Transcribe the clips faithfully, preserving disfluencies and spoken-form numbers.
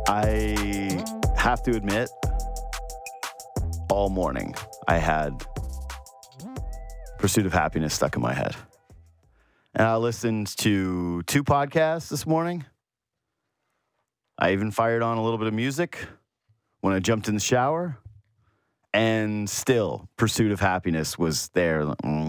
I have to admit, all morning I had Pursuit of Happiness stuck in my head. And I listened to two podcasts this morning. I even fired on a little bit of music when I jumped in the shower. And still, Pursuit of Happiness was there.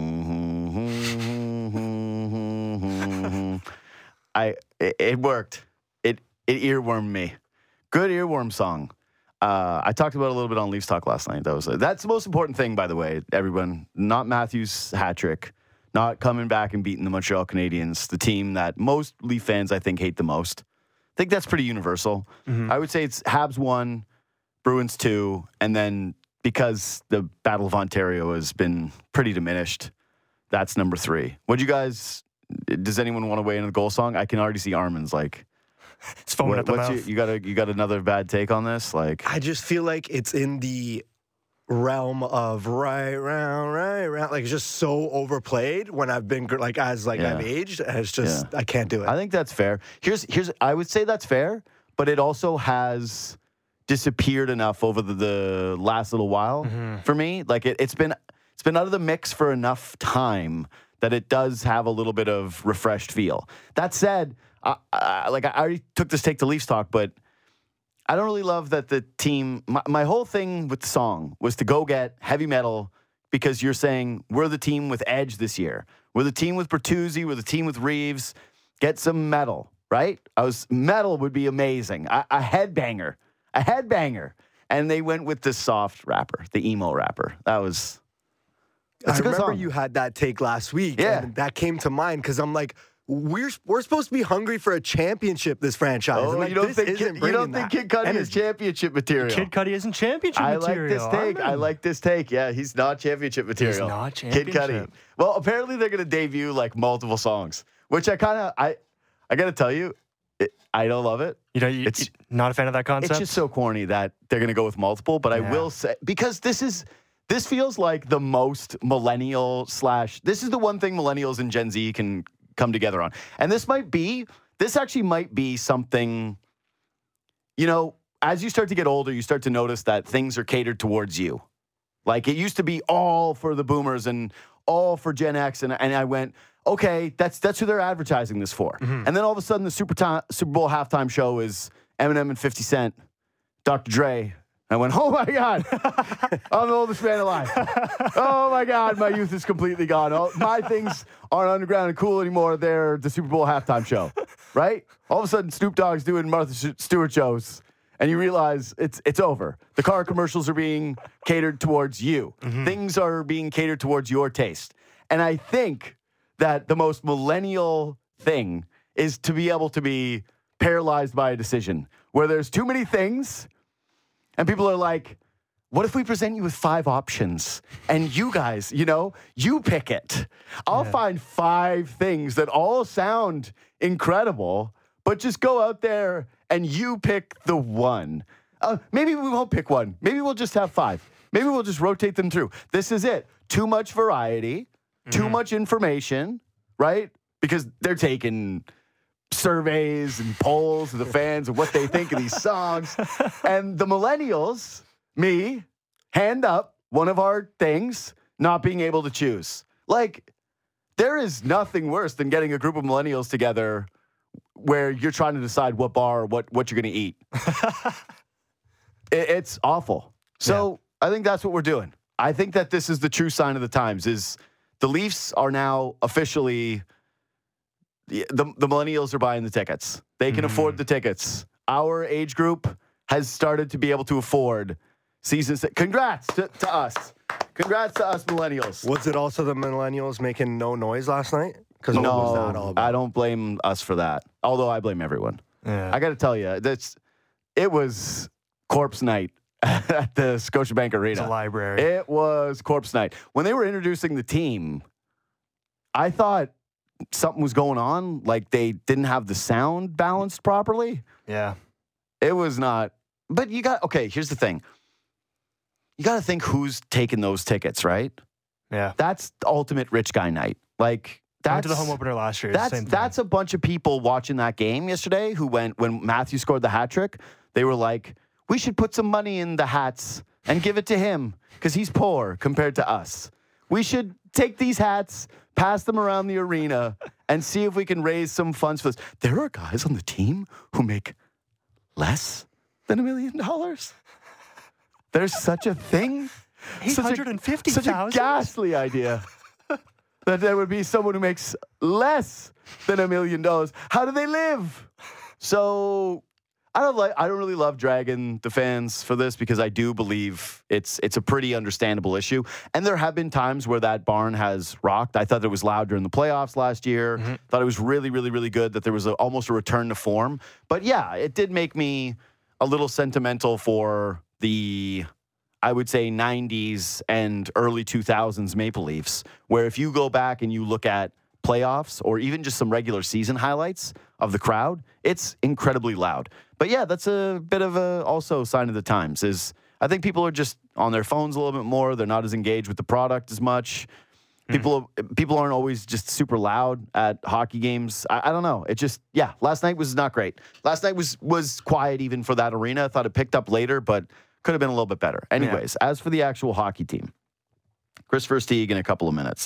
I it, it worked. It it earwormed me. Good earworm song. Uh, I talked about it a little bit on Leafs Talk last night. That was that's the most important thing, by the way, everyone. Not Matthews' hat trick, not coming back and beating the Montreal Canadiens, the team that most Leaf fans, I think, hate the most. I think that's pretty universal. Mm-hmm. I would say it's Habs one, Bruins two, and then because the Battle of Ontario has been pretty diminished, that's number three. What do you guys? Does anyone want to weigh in on the goal song? I can already see Armin's like. It's foaming what, at the what's mouth. You, you got a, you got another bad take on this? Like, I just feel like it's in the realm of right round, right round. Like, it's just so overplayed when I've been like as like Yeah. I've aged. And it's just Yeah. I can't do it. I think that's fair. Here's here's I would say that's fair, but it also has disappeared enough over the, the last little while mm-hmm. for me. Like it, it's been it's been out of the mix for enough time that it does have a little bit of refreshed feel. That said. Uh, uh, like I already took this take to Leafs Talk, but I don't really love that the team. My, my whole thing with the song was to go get heavy metal because you're saying we're the team with edge this year. We're the team with Bertuzzi. We're the team with Reeves. Get some metal, right? I was metal would be amazing. A, a headbanger, a headbanger, and they went with the soft rapper, the emo rapper. That was. I remember song. you had that take last week, Yeah. and that came to mind because I'm like. We're we're supposed to be hungry for a championship, this franchise. Oh, and like, you don't this think isn't Kid, you don't bringing think that Kid Cudi is championship material? Kid Cudi isn't championship I material. like this take. I Armin. like this take. Yeah, he's not championship material. He's not Kid Cudi. championship. Well, apparently they're going to debut like multiple songs, which I kind of I I got to tell you, it, I don't love it. You know, you, It's- you're not a fan of that concept? It's just so corny that they're going to go with multiple. But I Yeah. will say because this is this feels like the most millennial slash. This is the one thing millennials and Gen Z can come together on. And this might be, this actually might be something, you know, as you start to get older, you start to notice that things are catered towards you. Like it used to be all for the boomers and all for Gen X. And, and I went, okay, that's that's who they're advertising this for. Mm-hmm. And then all of a sudden the Super, time, Super Bowl halftime show is Eminem and fifty Cent, Doctor Dre. I went, oh my God, I'm the oldest man alive. Oh my God, my youth is completely gone. Oh, my things aren't underground and cool anymore. They're the Super Bowl halftime show, right? All of a sudden, Snoop Dogg's doing Martha Stewart shows, and you realize it's it's over. The car commercials are being catered towards you. Mm-hmm. Things are being catered towards your taste. And I think that the most millennial thing is to be able to be paralyzed by a decision where there's too many things. And people are like, what if we present you with five options and you guys, you know, you pick it. I'll yeah. find five things that all sound incredible, but just go out there and you pick the one. Uh, maybe we won't pick one. Maybe we'll just have five. Maybe we'll just rotate them through. This is it. Too much variety, mm-hmm. too much information, right? Because they're taking surveys and polls of the fans of what they think of these songs. And the millennials, me, hand up one of our things, not being able to choose. Like, there is nothing worse than getting a group of millennials together where you're trying to decide what bar or what, what you're going to eat. it, it's awful. So yeah. I think that's what we're doing. I think that this is the true sign of the times, is the Leafs are now officially... The, the millennials are buying the tickets. They can mm. afford the tickets. Our age group has started to be able to afford seasons. Congrats to, to us. Congrats to us millennials. Was it also the millennials making no noise last night? Because no, what was that all about? I don't blame us for that. Although I blame everyone. Yeah. I got to tell you, that's it was corpse night at the Scotiabank Arena. It's a library. It was corpse night. When they were introducing the team, I thought something was going on, like they didn't have the sound balanced properly. Yeah. It was not. But you got, okay, here's the thing. You got to think who's taking those tickets, right? Yeah. That's the ultimate rich guy night. Like, that's... I went to the home opener last year. That's, same that's a bunch of people watching that game yesterday who went, when Matthew scored the hat trick, they were like, we should put some money in the hats and give it to him because he's poor compared to us. We should take these hats, pass them around the arena, and see if we can raise some funds for this. There are guys on the team who make less than a million dollars. There's such a thing. eight hundred fifty Such a, such a thousand? ghastly idea that there would be someone who makes less than a million dollars. How do they live? So I don't like. I don't really love dragging the fans for this because I do believe it's it's a pretty understandable issue. And there have been times where that barn has rocked. I thought it was loud during the playoffs last year. Mm-hmm. Thought it was really, really, really good that there was a, almost a return to form. But yeah, it did make me a little sentimental for the, I would say, nineties and early two thousands Maple Leafs, where if you go back and you look at playoffs or even just some regular season highlights of the crowd, it's incredibly loud. But yeah, that's a bit of a also sign of the times. Is I think people are just on their phones a little bit more. They're not as engaged with the product as much. People mm. people aren't always just super loud at hockey games. I, I don't know. It just yeah. Last night was not great. Last night was was quiet even for that arena. I thought it picked up later, but could have been a little bit better. Anyways, yeah. As for the actual hockey team, Chris Versteeg in a couple of minutes.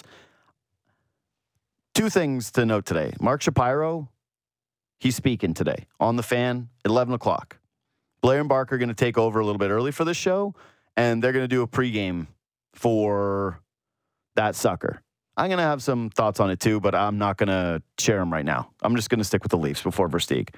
Two things to note today. Mark Shapiro, he's speaking today on The Fan at eleven o'clock. Blair and Barker are going to take over a little bit early for this show, and they're going to do a pregame for that sucker. I'm going to have some thoughts on it too, but I'm not going to share them right now. I'm just going to stick with the Leafs before Versteeg.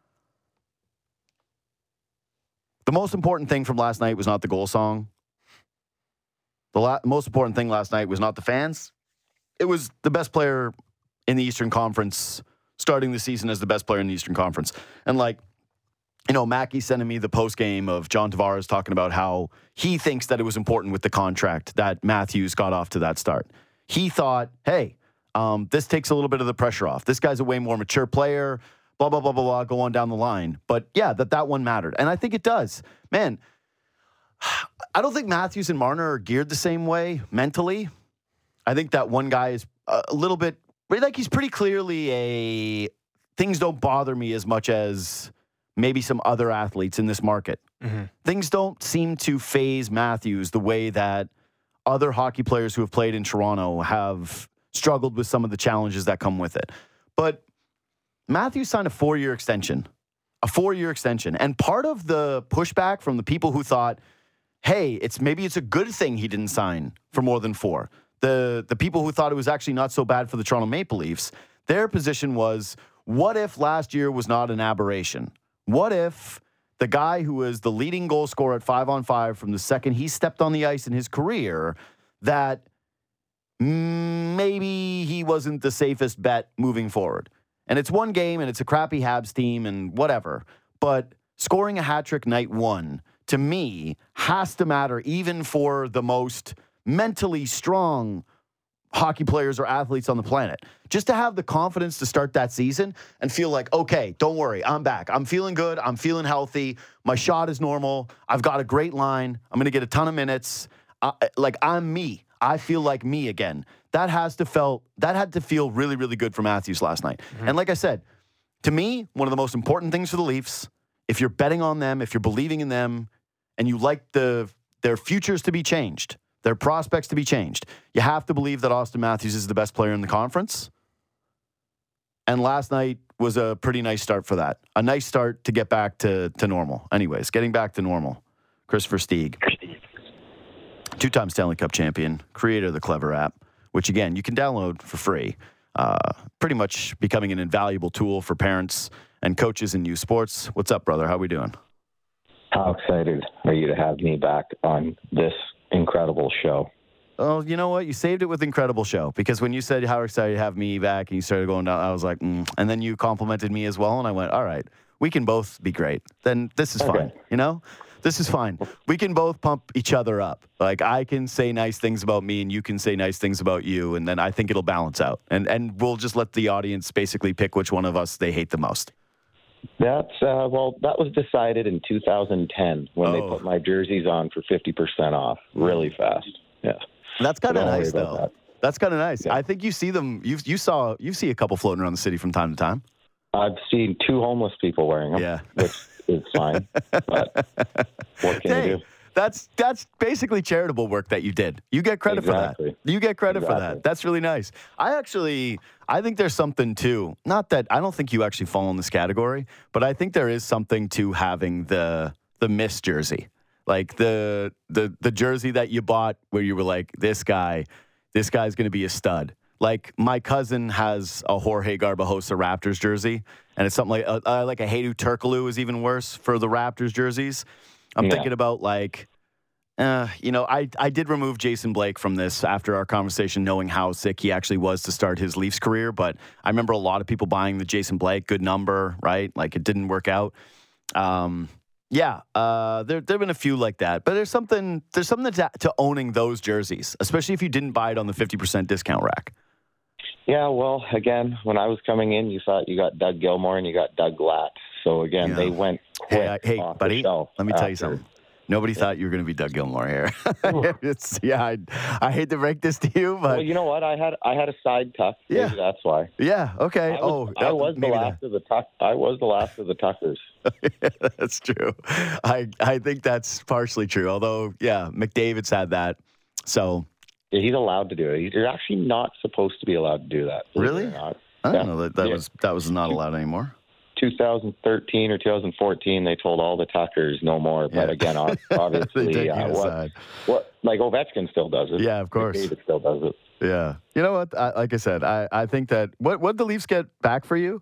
The most important thing from last night was not the goal song. The la- most important thing last night was not the fans. It was the best player in the Eastern Conference, starting the season as the best player in the Eastern Conference. And like, you know, Mackie sending me the post game of John Tavares talking about how he thinks that it was important with the contract that Matthews got off to that start. He thought, hey, um, this takes a little bit of the pressure off. This guy's a way more mature player, blah, blah, blah, blah, blah, go on down the line. But yeah, that that one mattered. And I think it does. Man, I don't think Matthews and Marner are geared the same way mentally. I think that one guy is a little bit, like he's pretty clearly a, things don't bother me as much as maybe some other athletes in this market. Mm-hmm. Things don't seem to phase Matthews the way that other hockey players who have played in Toronto have struggled with some of the challenges that come with it. But Matthews signed a four-year extension, a four-year extension. And part of the pushback from the people who thought, hey, it's maybe it's a good thing he didn't sign for more than four. The the people who thought it was actually not so bad for the Toronto Maple Leafs, their position was, what if last year was not an aberration? What if the guy who was the leading goal scorer at five on five from the second he stepped on the ice in his career, that maybe he wasn't the safest bet moving forward? And it's one game and it's a crappy Habs team and whatever. But scoring a hat trick night one, to me, has to matter even for the most mentally strong hockey players or athletes on the planet. Just to have the confidence to start that season and feel like, okay, don't worry, I'm back. I'm feeling good. I'm feeling healthy. My shot is normal. I've got a great line. I'm going to get a ton of minutes. Uh, like, I'm me. I feel like me again. That has to felt that had to feel really, really good for Matthews last night. Mm-hmm. And like I said, to me, one of the most important things for the Leafs, if you're betting on them, if you're believing in them, and you like the their futures to be changed, their prospects to be changed, you have to believe that Austin Matthews is the best player in the conference. And last night was a pretty nice start for that. A nice start to get back to, to normal. Anyways, getting back to normal. Chris Versteeg, two-time Stanley Cup champion, creator of the Clever app, which, again, you can download for free. Uh, pretty much becoming an invaluable tool for parents and coaches in youth sports. What's up, brother? How we doing? How excited are you to have me back on this incredible show? Oh, you know what? You saved it with incredible show, because when you said how excited to have me back and you started going down, I was like, mm. And then you complimented me as well. And I went, all right, we can both be great. Then this is okay. fine. You know, this is fine. We can both pump each other up. Like, I can say nice things about me and you can say nice things about you. And then I think it'll balance out. And, and we'll just let the audience basically pick which one of us they hate the most. That's, uh, well, that was decided in two thousand ten when oh. they put my jerseys on for fifty percent off really fast. Yeah. That's kind of nice, though. That. That's kind of nice. Yeah. I think you see them. You you saw you see a couple floating around the city from time to time. I've seen two homeless people wearing them. Yeah. Which is fine. But what can Hey, you do? that's that's basically charitable work that you did. You get credit Exactly. for that. You get credit for Exactly. that. That's really nice. I actually, I think there's something too. Not that I don't think you actually fall in this category, but I think there is something to having the the Miss jersey, like the the the jersey that you bought where you were like, this guy, this guy's going to be a stud. Like my cousin has a Jorge Garbajosa Raptors jersey, and it's something like uh, uh, like a Hedo Turkoglu is even worse for the Raptors jerseys. I'm Yeah. thinking about like, uh, you know, I I did remove Jason Blake from this after our conversation, knowing how sick he actually was to start his Leafs career. But I remember a lot of people buying the Jason Blake, good number, right? Like it didn't work out. Um, yeah, uh, there there've been a few like that, but there's something there's something to, to owning those jerseys, especially if you didn't buy it on the fifty percent discount rack. Yeah, well, again, when I was coming in, you thought you got Doug Gilmour and you got Doug Glatt. So again, Yeah. they went quick Hey, I, hey, off buddy, the shelf let me tell you after- something. Nobody thought you were going to be Doug Gilmour here. it's, yeah, I, I hate to break this to you, but Well, you know what? I had I had a side tuck. Maybe Yeah. that's why. yeah, okay. I was, oh, I was the maybe that- last of the tuck. I was the last of the tuckers. That's true. I I think that's partially true. Although, yeah, McDavid's had that. So Yeah, he's allowed to do it. You're actually not supposed to be allowed to do that. believe it Really? or not. I don't Yeah. know that that Yeah. was that was not allowed anymore. two thousand thirteen or two thousand fourteen, they told all the tuckers no more. But Yeah. again, ob- They obviously, take uh, you what, aside. what like Ovechkin still does it. Yeah, of course. McDavid still does it. Yeah. You know what? I, like I said, I, I think that what what the Leafs get back for you?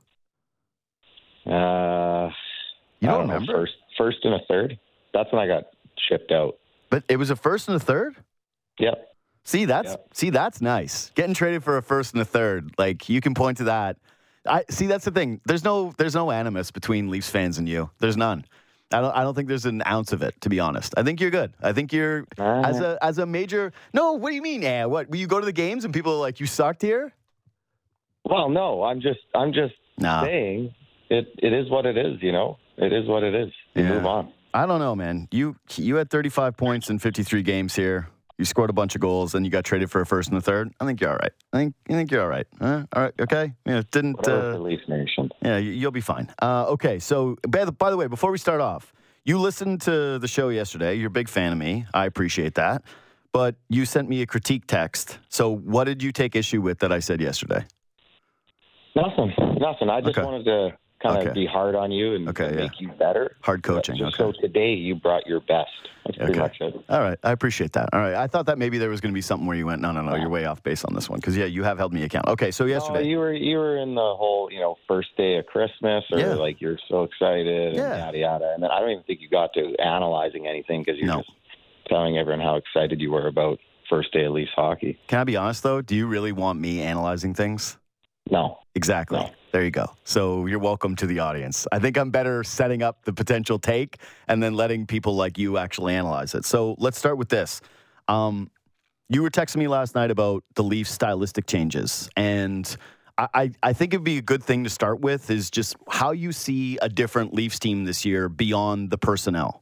Uh, You I don't know, remember? first, first and a third. That's when I got shipped out. But it was a first and a third? Yep. See, that's Yeah. see, that's nice. Getting traded for a first and a third, like you can point to that. I see. That's the thing. There's no there's no animus between Leafs fans and you. There's none. I don't I don't think there's an ounce of it, to be honest. I think you're good. I think you're Uh, as a as a major. No, what do you mean? Yeah, what? Will you go to the games and people are like, you sucked here? Well, no, I'm just, I'm just Nah. saying it. It is what it is. You know, it is what it is. You Yeah. move on. I don't know, man. You you had thirty-five points in fifty-three games here. You scored a bunch of goals, and you got traded for a first and a third. I think you're all right. I think I think you're all right. Huh? All right, okay. Yeah, it didn't. Whatever Uh, for Leafs Nation. yeah, you- you'll be fine. Uh, okay, so by the, by the way, before we start off, you listened to the show yesterday. You're a big fan of me. I appreciate that. But you sent me a critique text. So what did you take issue with that I said yesterday? Nothing. Nothing. I just Okay. wanted to kind of Okay. be hard on you and Okay, make you better. Hard coaching. Just Okay. so today you brought your best. That's pretty Okay. much it. All right. I appreciate that. All right. I thought that maybe there was going to be something where you went, no, no, no, you're way off base on this one. Because, yeah, you have held me account. Okay. So yesterday. No, you were you were in the whole you know first day of Christmas or Yeah. like you're so excited and Yeah. yada yada, and then I don't even think you got to analyzing anything because you're No. just telling everyone how excited you were about first day of Leafs hockey. Can I be honest, though? Do you really want me analyzing things? No, Exactly. No. There you go. So you're welcome to the audience. I think I'm better setting up the potential take and then letting people like you actually analyze it. So let's start with this. Um, you were texting me last night about the Leafs stylistic changes. And I, I, I think it'd be a good thing to start with is just how you see a different Leafs team this year beyond the personnel.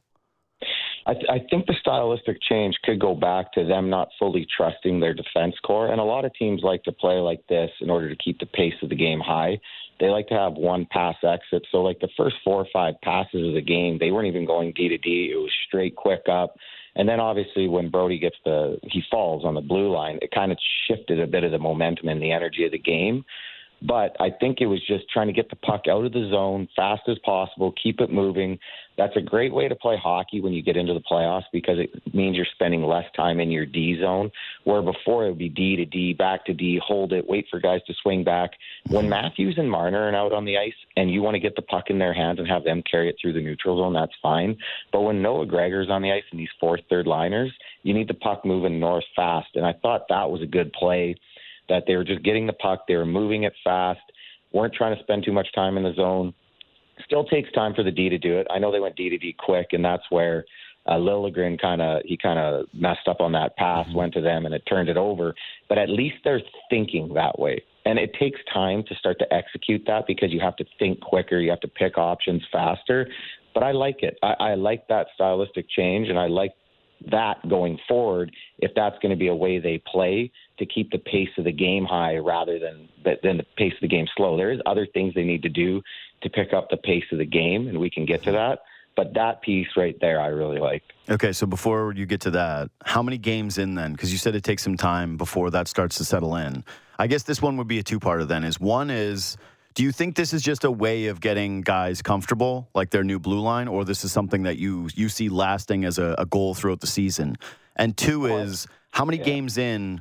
I, th- I think the stylistic change could go back to them not fully trusting their defense core. And a lot of teams like to play like this in order to keep the pace of the game high. They like to have one pass exit. So, like the first four or five passes of the game, they weren't even going D to D. It was straight quick up. And then obviously when Brody gets the, he falls on the blue line, it kind of shifted a bit of the momentum and the energy of the game. But I think it was just trying to get the puck out of the zone fast as possible, keep it moving. That's a great way to play hockey when you get into the playoffs because it means you're spending less time in your D zone, where before it would be D to D, back to D, hold it, wait for guys to swing back. When Matthews and Marner are out on the ice and you want to get the puck in their hands and have them carry it through the neutral zone, that's fine. But when Noah Gregor's on the ice and these fourth, third liners, you need the puck moving north fast. And I thought that was a good play, that they were just getting the puck, they were moving it fast, weren't trying to spend too much time in the zone. Still takes time for the D to do it. I know they went D to D quick, and that's where uh, Liljegren kind of he kind of messed up on that pass, Mm-hmm. went to them, and it turned it over. But at least they're thinking that way. And it takes time to start to execute that because you have to think quicker, you have to pick options faster. But I like it. I, I like that stylistic change, and I like that going forward if that's going to be a way they play to keep the pace of the game high rather than than the pace of the game slow. There is other things they need to do to pick up the pace of the game, and we can get to that. but that piece right there, I really like. Okay, so before you get to that, how many games in then? Because you said it takes some time before that starts to settle in. I guess this one would be a two-parter then. Is one is, do you think this is just a way of getting guys comfortable, like their new blue line, or this is something that you you see lasting as a, a goal throughout the season? And two is, how many yeah. games in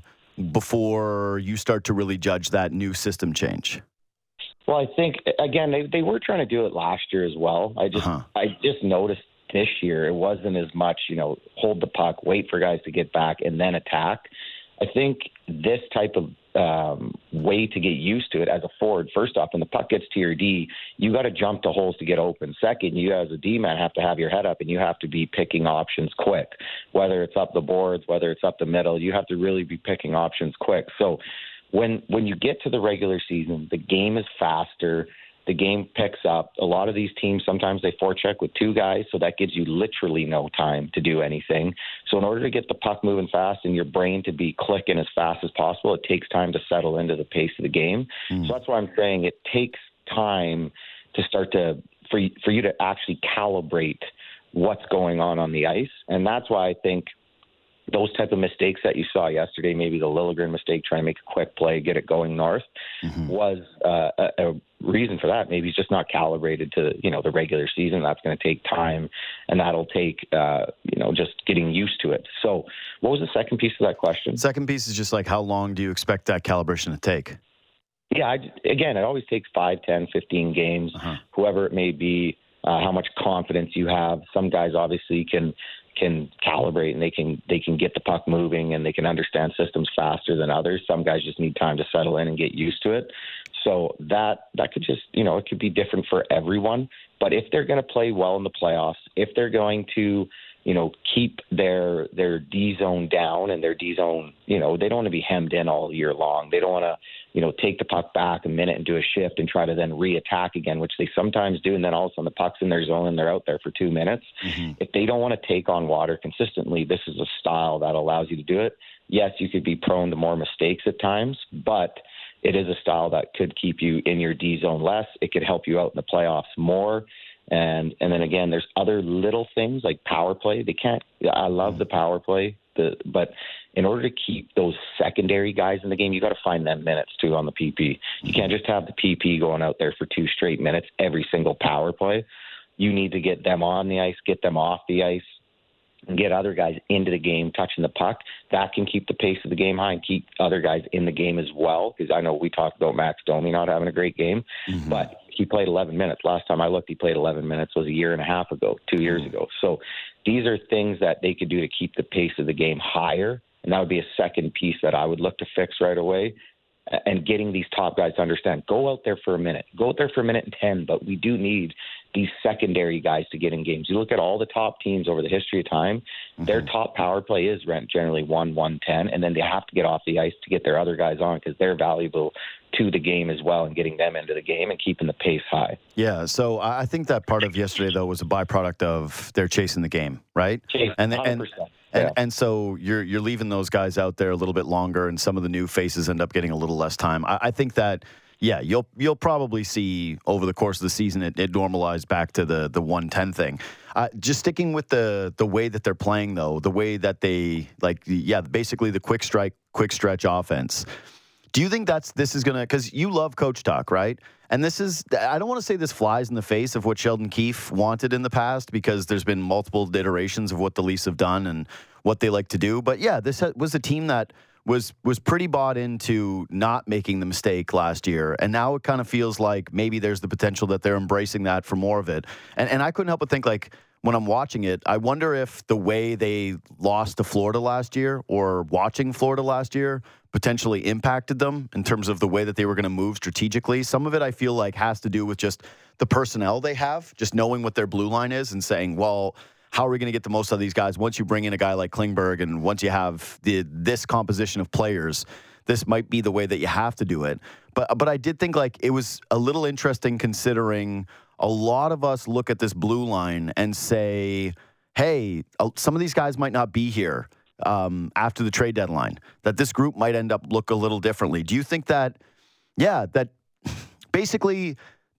before you start to really judge that new system change? Well, I think, again, they, they were trying to do it last year as well. I just uh-huh. I just noticed this year it wasn't as much, you know, hold the puck, wait for guys to get back, and then attack. I think this type of um, way to get used to it as a forward, first off, when the puck gets to your D, you got to jump to holes to get open. Second, you as a D-man have to have your head up, and you have to be picking options quick, whether it's up the boards, whether it's up the middle. You have to really be picking options quick. So when when you get to the regular season, the game is faster. The game picks up. A lot of these teams, sometimes they forecheck with two guys, so that gives you literally no time to do anything. So in order to get the puck moving fast and your brain to be clicking as fast as possible, it takes time to settle into the pace of the game. Mm. So that's why I'm saying it takes time to start to for, for you to actually calibrate what's going on on the ice. And that's why I think those type of mistakes that you saw yesterday, maybe the Liljegren mistake, trying to make a quick play, get it going north, mm-hmm. was uh, a, a reason for that. Maybe he's just not calibrated to, you know, the regular season. That's going to take time, and that'll take, uh, you know, just getting used to it. So what was the second piece of that question? Second piece is just like, how long do you expect that calibration to take? Yeah, I, again, it always takes five, ten, fifteen games, uh-huh. whoever it may be, uh, how much confidence you have. Some guys obviously can can calibrate and they can they can get the puck moving and they can understand systems faster than others. Some guys just need time to settle in and get used to it. So that that could just, you know, it could be different for everyone. But if they're going to play well in the playoffs, if they're going to, you know, keep their their D zone down and their D zone, you know, they don't want to be hemmed in all year long. They don't want to, you know, take the puck back a minute and do a shift and try to then re-attack again, which they sometimes do. And then all of a sudden the puck's in their zone and they're out there for two minutes. Mm-hmm. If they don't want to take on water consistently, this is a style that allows you to do it. Yes, you could be prone to more mistakes at times, but it is a style that could keep you in your D zone less. It could help you out in the playoffs more. And and then again, there's other little things like power play. They can't. I love the power play, the, but in order to keep those secondary guys in the game, you got to find them minutes too on the P P. You can't just have the P P going out there for two straight minutes every single power play. You need to get them on the ice, get them off the ice, and get other guys into the game, touching the puck. That can keep the pace of the game high and keep other guys in the game as well. Because I know we talked about Max Domi not having a great game, mm-hmm. but he played eleven minutes. Last time I looked, he played eleven minutes was a year and a half ago, two years ago. So these are things that they could do to keep the pace of the game higher. And that would be a second piece that I would look to fix right away. And getting these top guys to understand, go out there for a minute, go out there for a minute and ten, but we do need these secondary guys to get in games. You look at all the top teams over the history of time, mm-hmm. their top power play is generally one, one ten, and then they have to get off the ice to get their other guys on because they're valuable to the game as well and getting them into the game and keeping the pace high. Yeah, so I think that part of yesterday, though, was a byproduct of they're chasing the game, right? Chase, and, one hundred percent. And, Yeah. And, and so you're you're leaving those guys out there a little bit longer, and some of the new faces end up getting a little less time. I, I think that, yeah, you'll you'll probably see over the course of the season it, it normalized back to the the one ten thing. Uh, just sticking with the the way that they're playing, though, the way that they like, yeah, basically the quick strike, quick stretch offense. Do you think that's this is gonna? Because you love coach talk, right? And this is, I don't want to say this flies in the face of what Sheldon Keefe wanted in the past, because there's been multiple iterations of what the Leafs have done and what they like to do. But yeah, this was a team that was was pretty bought into not making the mistake last year. And now it kind of feels like maybe there's the potential that they're embracing that for more of it. And and I couldn't help but think, like, when I'm watching it, I wonder if the way they lost to Florida last year or watching Florida last year potentially impacted them in terms of the way that they were going to move strategically. Some of it I feel like has to do with just the personnel they have, just knowing what their blue line is and saying, well, how are we going to get the most out of these guys once you bring in a guy like Klingberg and once you have the this composition of players? This might be the way that you have to do it. But but I did think, like, it was a little interesting considering a lot of us look at this blue line and say, hey, some of these guys might not be here um, after the trade deadline, that this group might end up look a little differently. Do you think that, yeah, that basically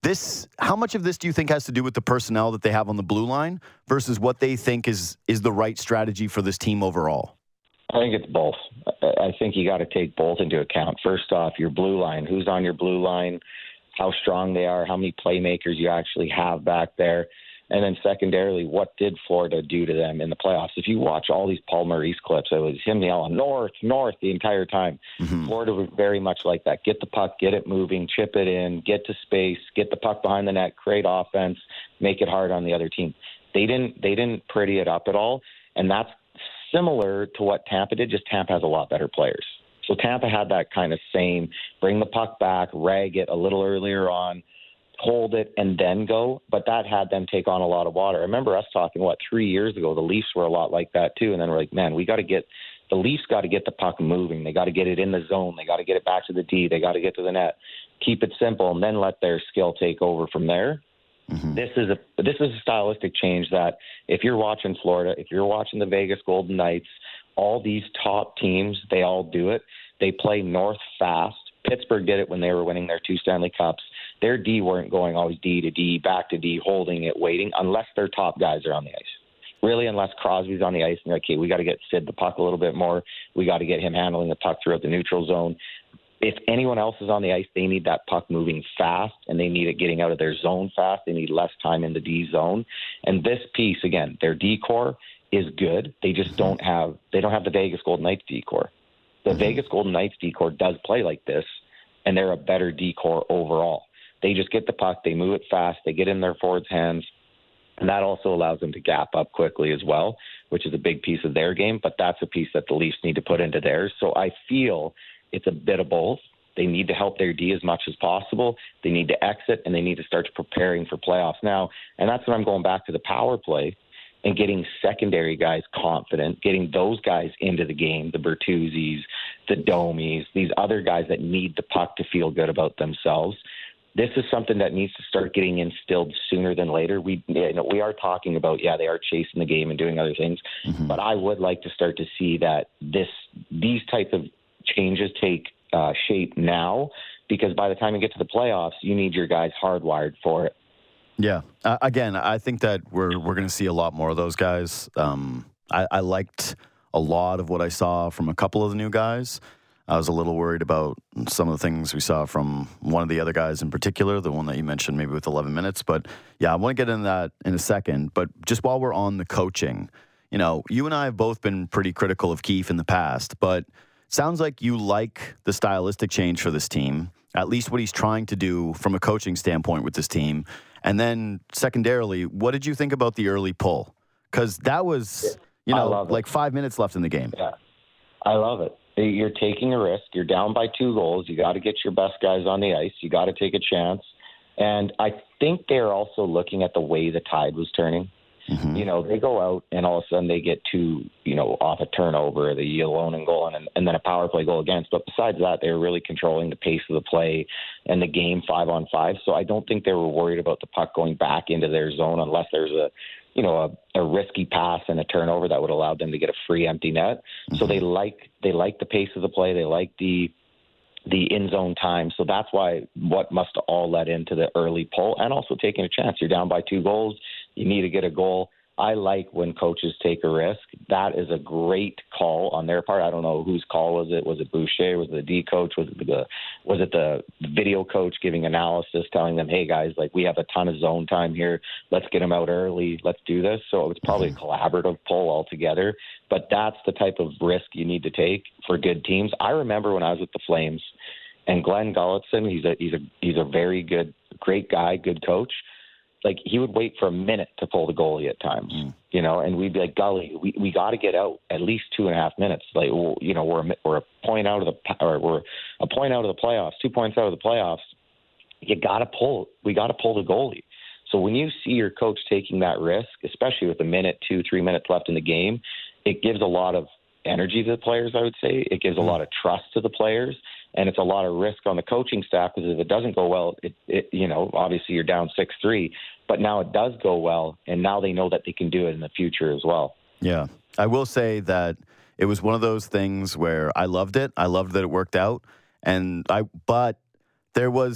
this, how much of this do you think has to do with the personnel that they have on the blue line versus what they think is is the right strategy for this team overall? I think it's both. I think you got to take both into account. First off, your blue line. Who's on your blue line? How strong they are? How many playmakers you actually have back there? And then secondarily, what did Florida do to them in the playoffs? If you watch all these Paul Maurice clips, it was him yelling, north, north, the entire time. Mm-hmm. Florida was very much like that. Get the puck, get it moving, chip it in, get to space, get the puck behind the net, create offense, make it hard on the other team. They didn't, they didn't pretty it up at all, and that's similar to what Tampa did, just Tampa has a lot better players. So Tampa had that kind of same, bring the puck back, rag it a little earlier on, hold it, and then go. But that had them take on a lot of water. I remember us talking, what, three years ago, the Leafs were a lot like that too. And then we're like, man, we got to get, the Leafs got to get the puck moving. They got to get it in the zone. They got to get it back to the D. They got to get to the net. Keep it simple, and then let their skill take over from there. Mm-hmm. This is a this is a stylistic change that if you're watching Florida, if you're watching the Vegas Golden Knights, all these top teams, they all do it. They play north fast. Pittsburgh did it when they were winning their two Stanley Cups. Their D weren't going always D to D, back to D, holding it, waiting, unless their top guys are on the ice. Really, unless Crosby's on the ice and you're like, okay, we got to get Sid the puck a little bit more. We got to get him handling the puck throughout the neutral zone. If anyone else is on the ice, they need that puck moving fast, and they need it getting out of their zone fast. They need less time in the D zone. And this piece, again, their D-core is good. They just don't have they don't have the Vegas Golden Knights D-core. The mm-hmm. Vegas Golden Knights D-core does play like this, and they're a better D-core overall. They just get the puck, they move it fast, they get in their forwards' hands, and that also allows them to gap up quickly as well, which is a big piece of their game. But that's a piece that the Leafs need to put into theirs. So I feel it's a bit of both. They need to help their D as much as possible. They need to exit, and they need to start preparing for playoffs now. And that's when I'm going back to the power play and getting secondary guys confident, getting those guys into the game, the Bertuzzis, the Domies, these other guys that need the puck to feel good about themselves. This is something that needs to start getting instilled sooner than later. We you know, we are talking about, yeah, they are chasing the game and doing other things, mm-hmm. but I would like to start to see that this these type of changes take uh, shape now, because by the time you get to the playoffs, you need your guys hardwired for it. Yeah. Uh, again, I think that we're we're going to see a lot more of those guys. Um, I, I liked a lot of what I saw from a couple of the new guys. I was a little worried about some of the things we saw from one of the other guys in particular, the one that you mentioned maybe with eleven minutes. But, yeah, I want to get into that in a second. But just while we're on the coaching, you know, you and I have both been pretty critical of Keefe in the past, but sounds like you like the stylistic change for this team, at least what he's trying to do from a coaching standpoint with this team. And then secondarily, what did you think about the early pull? Because that was, you know, like five minutes left in the game. Yeah, I love it. You're taking a risk. You're down by two goals. You got to get your best guys on the ice. You got to take a chance. And I think they're also looking at the way the tide was turning. Mm-hmm. You know, they go out and all of a sudden they get two, you know, off a turnover, the Yolonen goal, and, and then a power play goal against. But besides that, they were really controlling the pace of the play and the game five on five. So I don't think they were worried about the puck going back into their zone unless there's a, you know, a, a risky pass and a turnover that would allow them to get a free empty net. Mm-hmm. So they like they like the pace of the play. They like the the in-zone time. So that's why what must have all led into the early pull, and also taking a chance. You're down by two goals. You need to get a goal. I like when coaches take a risk. That is a great call on their part. I don't know whose call was it. Was it Boucher? Was it the D coach? Was it the was it the video coach giving analysis, telling them, "Hey guys, like we have a ton of zone time here. Let's get them out early. Let's do this." So it's probably a collaborative pull altogether. But that's the type of risk you need to take for good teams. I remember when I was with the Flames, and Glenn Gulletson, he's a he's a he's a very good, great guy, good coach. Like, he would wait for a minute to pull the goalie at times, mm. you know, and we'd be like, Gully, we, we got to get out at least two and a half minutes. Like, you know, we're a, we're a point out of the, or we're a point out of the playoffs, two points out of the playoffs. You got to pull, we got to pull the goalie. So when you see your coach taking that risk, especially with a minute, two, three minutes left in the game, it gives a lot of energy to the players, I would say. It gives a lot of trust to the players. And it's a lot of risk on the coaching staff, because if it doesn't go well, it, it you know, obviously you're down six three, but now it does go well, and now they know that they can do it in the future as well. Yeah. I will say that it was one of those things where I loved it. I loved that it worked out. And I, but there was,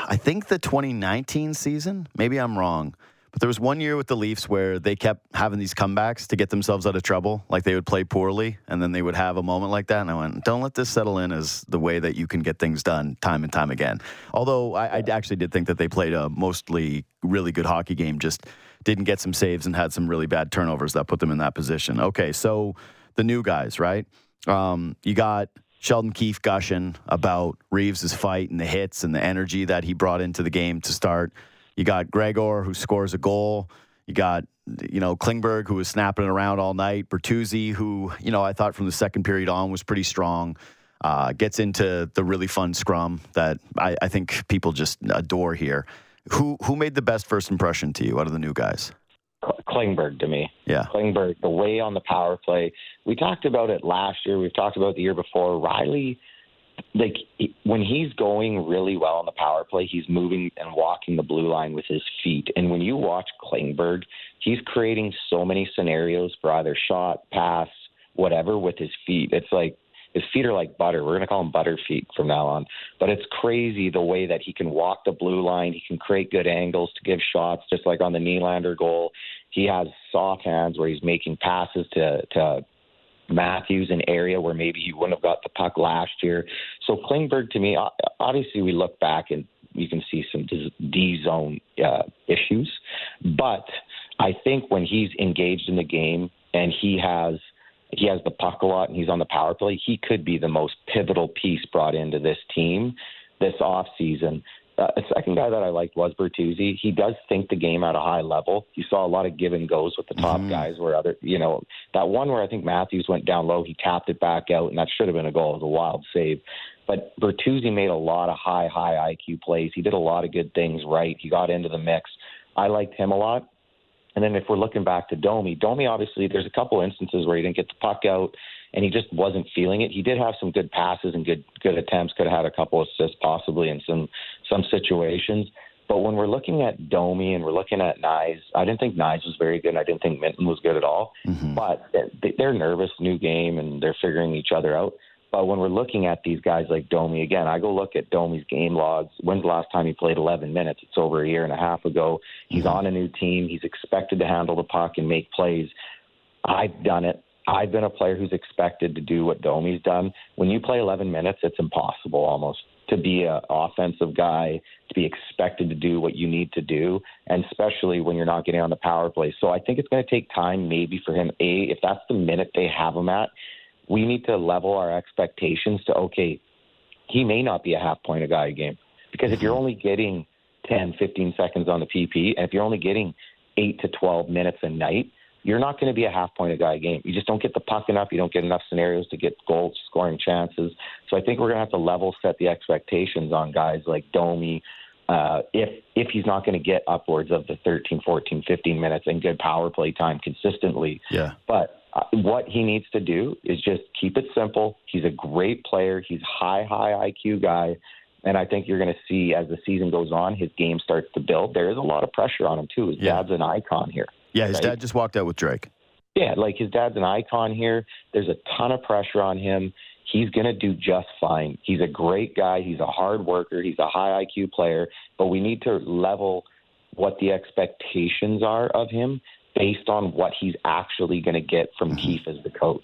I think the twenty nineteen season, maybe I'm wrong, but there was one year with the Leafs where they kept having these comebacks to get themselves out of trouble. Like they would play poorly and then they would have a moment like that. And I went, don't let this settle in as the way that you can get things done time and time again. Although I, I actually did think that they played a mostly really good hockey game, just didn't get some saves and had some really bad turnovers that put them in that position. Okay, so the new guys, right? Um, you got Sheldon Keefe gushing about Reeves' fight and the hits and the energy that he brought into the game to start. You got Gregor, who scores a goal. You got, you know, Klingberg, who was snapping it around all night. Bertuzzi, who, you know, I thought from the second period on was pretty strong. Uh, gets into the really fun scrum that I, I think people just adore here. Who who made the best first impression to you out of the new guys? Klingberg to me. Yeah. Klingberg, the way on the power play. We talked about it last year. We've talked about it the year before. Riley, like when he's going really well on the power play, he's moving and walking the blue line with his feet. And when you watch Klingberg, he's creating so many scenarios for either shot, pass, whatever with his feet. It's like his feet are like butter. We're going to call him butter feet from now on. But it's crazy the way that he can walk the blue line. He can create good angles to give shots, just like on the Nylander goal. He has soft hands where he's making passes to, to Matthews, an area where maybe he wouldn't have got the puck last year. So Klingberg, to me, obviously we look back and you can see some D-zone uh, issues. But I think when he's engaged in the game and he has he has the puck a lot and he's on the power play, he could be the most pivotal piece brought into this team this offseason. Uh, a second guy that I liked was Bertuzzi. He does think the game at a high level. You saw a lot of give and goes with the top mm-hmm. guys where other, you know, that one where I think Matthews went down low, he tapped it back out, and that should have been a goal. It was a wild save. But Bertuzzi made a lot of high, high I Q plays. He did a lot of good things right. He got into the mix. I liked him a lot. And then if we're looking back to Domi, Domi, obviously, there's a couple instances where he didn't get the puck out and he just wasn't feeling it. He did have some good passes and good good attempts, could have had a couple assists possibly in some some situations. But when we're looking at Domi and we're looking at Nyes, I didn't think Nyes was very good. And I didn't think Minton was good at all. Mm-hmm. But they're nervous, new game, and they're figuring each other out. But when we're looking at these guys like Domi, again, I go look at Domi's game logs. When's the last time he played eleven minutes? It's over a year and a half ago. He's mm-hmm. on a new team. He's expected to handle the puck and make plays. I've done it. I've been a player who's expected to do what Domi's done. When you play eleven minutes, it's impossible almost to be an offensive guy, to be expected to do what you need to do, and especially when you're not getting on the power play. So I think it's going to take time maybe for him, A, if that's the minute they have him at, we need to level our expectations to, okay, he may not be a half point a guy a game. Because if you're only getting ten, fifteen seconds on the P P, and if you're only getting eight to twelve minutes a night, you're not going to be a half point a guy a game. You just don't get the puck enough. You don't get enough scenarios to get goal scoring chances. So I think we're going to have to level set the expectations on guys like Domi, uh, if if he's not going to get upwards of the thirteen, fourteen, fifteen minutes and good power play time consistently. Yeah. But uh, what he needs to do is just keep it simple. He's a great player. He's a high, high I Q guy. And I think you're going to see as the season goes on, his game starts to build. There is a lot of pressure on him, too. His yeah. dad's an icon here. Yeah, his right? dad just walked out with Drake. Yeah, like his dad's an icon here. There's a ton of pressure on him. He's going to do just fine. He's a great guy. He's a hard worker. He's a high I Q player. But we need to level what the expectations are of him based on what he's actually going to get from mm-hmm. Keefe as the coach.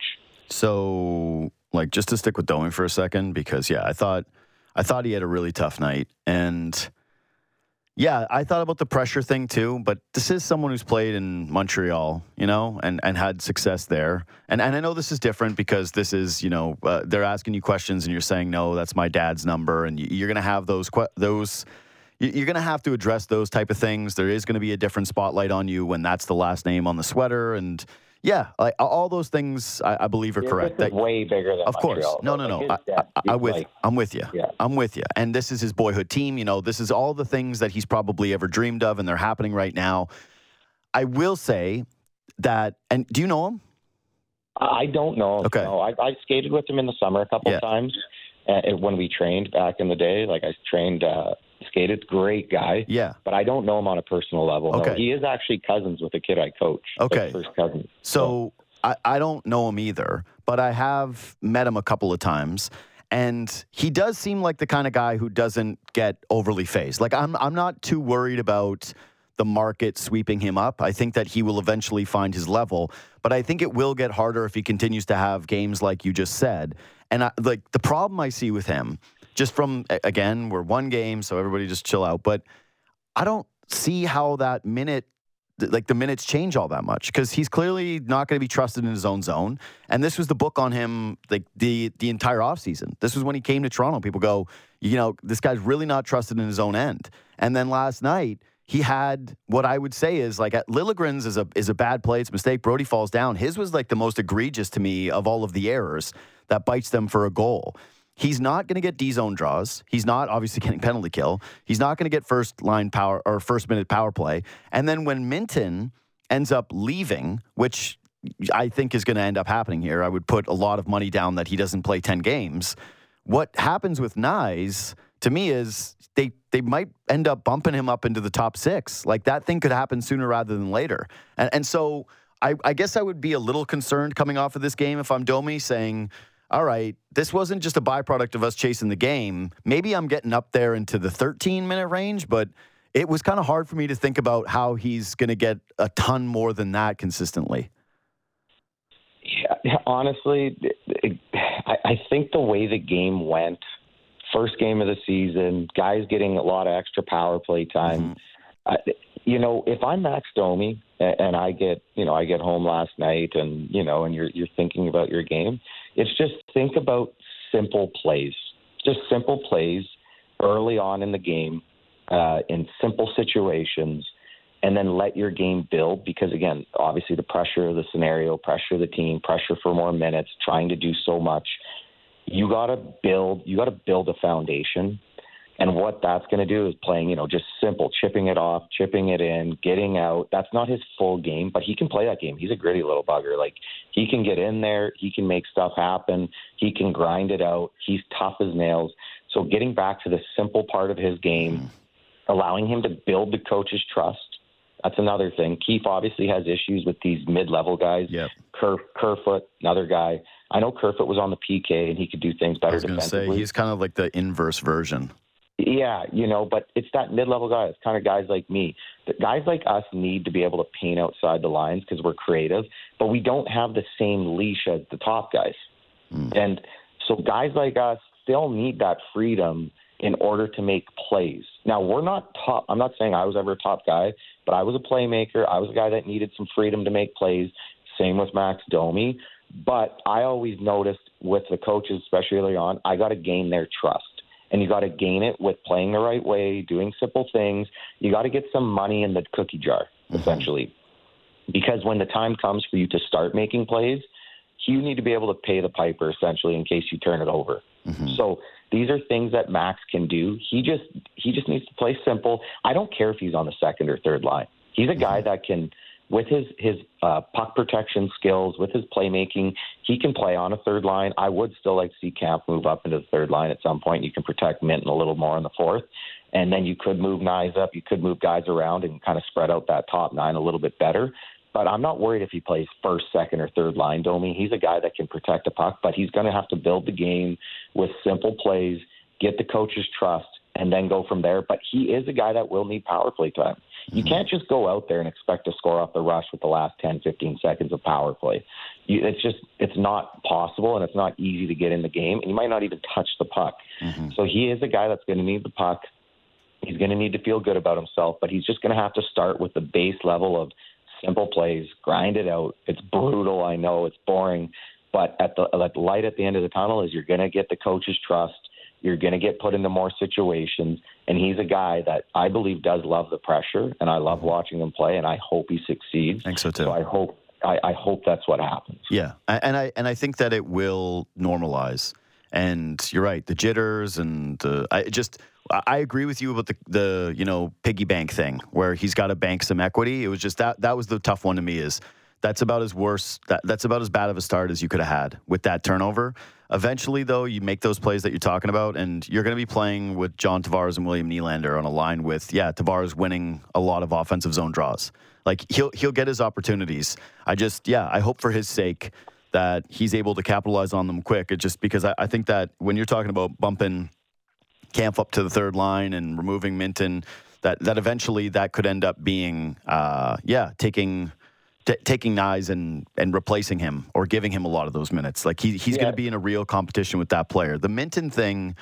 So, like, just to stick with Domi for a second, because, yeah, I thought I thought he had a really tough night. And, yeah, I thought about the pressure thing, too. But this is someone who's played in Montreal, you know, and, and had success there. And and I know this is different because this is, you know, uh, they're asking you questions and you're saying, no, that's my dad's number. And you're going to have those que- those – you're going to have to address those type of things. There is going to be a different spotlight on you when that's the last name on the sweater. And, yeah, like, all those things I, I believe are yeah, correct. This is that, way bigger than Of course. Montreal. No, no, no. Like I, I, I with, like, I'm with you. Yeah. I'm with you. And this is his boyhood team. You know, this is all the things that he's probably ever dreamed of, and they're happening right now. I will say that, and do you know him? I don't know. Okay. No, I, I skated with him in the summer a couple yeah. of times uh, when we trained back in the day. Like I trained, uh, skated, great guy. Yeah. But I don't know him on a personal level. Okay. No, he is actually cousins with the kid I coach. Okay. Like first cousins. So, so I, I don't know him either, but I have met him a couple of times. And he does seem like the kind of guy who doesn't get overly phased. Like, I'm I'm not too worried about the market sweeping him up. I think that he will eventually find his level, but I think it will get harder if he continues to have games like you just said. And I, like the problem I see with him, just from, again, we're one game, so everybody just chill out, but I don't see how that minute, like the minutes change all that much, because he's clearly not going to be trusted in his own zone. And this was the book on him, like the the entire offseason. This was when he came to Toronto. People go, you know, this guy's really not trusted in his own end. And then last night, he had what I would say is like at Liljegren's is a is a bad play. It's a mistake. Brody falls down. His was like the most egregious to me of all of the errors that bites them for a goal. He's not going to get D-zone draws. He's not obviously getting penalty kill. He's not going to get first line power or first minute power play. And then when Minton ends up leaving, which I think is going to end up happening here, I would put a lot of money down that he doesn't play ten games. What happens with Knies, to me, is they they might end up bumping him up into the top six. Like, that thing could happen sooner rather than later. And, and so I, I guess I would be a little concerned coming off of this game if I'm Domi, saying, all right, this wasn't just a byproduct of us chasing the game. Maybe I'm getting up there into the thirteen-minute range, but it was kind of hard for me to think about how he's going to get a ton more than that consistently. Yeah, honestly, it, I, I think the way the game went, first game of the season, guys getting a lot of extra power play time. Mm-hmm. Uh, you know, if I'm Max Domi and, and I get, you know, I get home last night and, you know, and you're you're thinking about your game, it's just think about simple plays, just simple plays early on in the game, uh, in simple situations, and then let your game build. Because, again, obviously the pressure of the scenario, pressure of the team, pressure for more minutes, trying to do so much. You got to build, you got to build a foundation. And what that's going to do is playing, you know, just simple, chipping it off, chipping it in, getting out. That's not his full game, but he can play that game. He's a gritty little bugger. Like, he can get in there. He can make stuff happen. He can grind it out. He's tough as nails. So getting back to the simple part of his game, allowing him to build the coach's trust. That's another thing. Keefe obviously has issues with these mid-level guys. Yep. Kerf, Kerfoot, another guy. I know Kerfoot was on the P K and he could do things better I was going to say, he's kind of like the inverse version. Yeah, you know, but it's that mid-level guy. It's kind of guys like me. The guys like us need to be able to paint outside the lines because we're creative, but we don't have the same leash as the top guys. Mm. And so guys like us still need that freedom in order to make plays. Now, we're not top. I'm not saying I was ever a top guy, but I was a playmaker. I was a guy that needed some freedom to make plays. Same with Max Domi. But I always noticed with the coaches, especially early on, I got to gain their trust. And you got to gain it with playing the right way, doing simple things. You got to get some money in the cookie jar, mm-hmm. essentially. Because when the time comes for you to start making plays, you need to be able to pay the piper, essentially, in case you turn it over. Mm-hmm. So these are things that Max can do. He just he just needs to play simple. I don't care if he's on the second or third line. He's a guy that can, with his, his uh, puck protection skills, with his playmaking, he can play on a third line. I would still like to see Camp move up into the third line at some point. You can protect Minton a little more in the fourth. And then you could move Knies up. You could move guys around and kind of spread out that top nine a little bit better. But I'm not worried if he plays first, second, or third line, Domi. He's a guy that can protect the puck, but he's going to have to build the game with simple plays, get the coach's trust, and then go from there. But he is a guy that will need power play time. You can't just go out there and expect to score off the rush with the last ten, fifteen seconds of power play. You, it's just, it's not possible, and it's not easy to get in the game, and you might not even touch the puck. Mm-hmm. So he is a guy that's going to need the puck. He's going to need to feel good about himself, but he's just going to have to start with the base level of simple plays, grind it out. It's brutal, I know, it's boring, but at the, at the light at the end of the tunnel is you're going to get the coach's trust. You're going to get put into more situations, and he's a guy that I believe does love the pressure, and I love watching him play, and I hope he succeeds. I think so too. So I hope I, I hope that's what happens. Yeah, and I and I think that it will normalize. And you're right, the jitters and the I just I agree with you about the the you know piggy bank thing where he's got to bank some equity. It was just that that was the tough one to me. Is that's about as worse that that's about as bad of a start as you could have had with that turnover. Eventually, though, you make those plays that you're talking about, and you're going to be playing with John Tavares and William Nylander on a line with, yeah, Tavares winning a lot of offensive zone draws. Like, he'll he'll get his opportunities. I just, yeah, I hope for his sake that he's able to capitalize on them quick. It just because I, I think that when you're talking about bumping Kampf up to the third line and removing Minten, that that eventually that could end up being, uh, yeah, taking t- taking Knies and and replacing him or giving him a lot of those minutes. Like he he's Yeah. going to be in a real competition with that player. The Minten thing,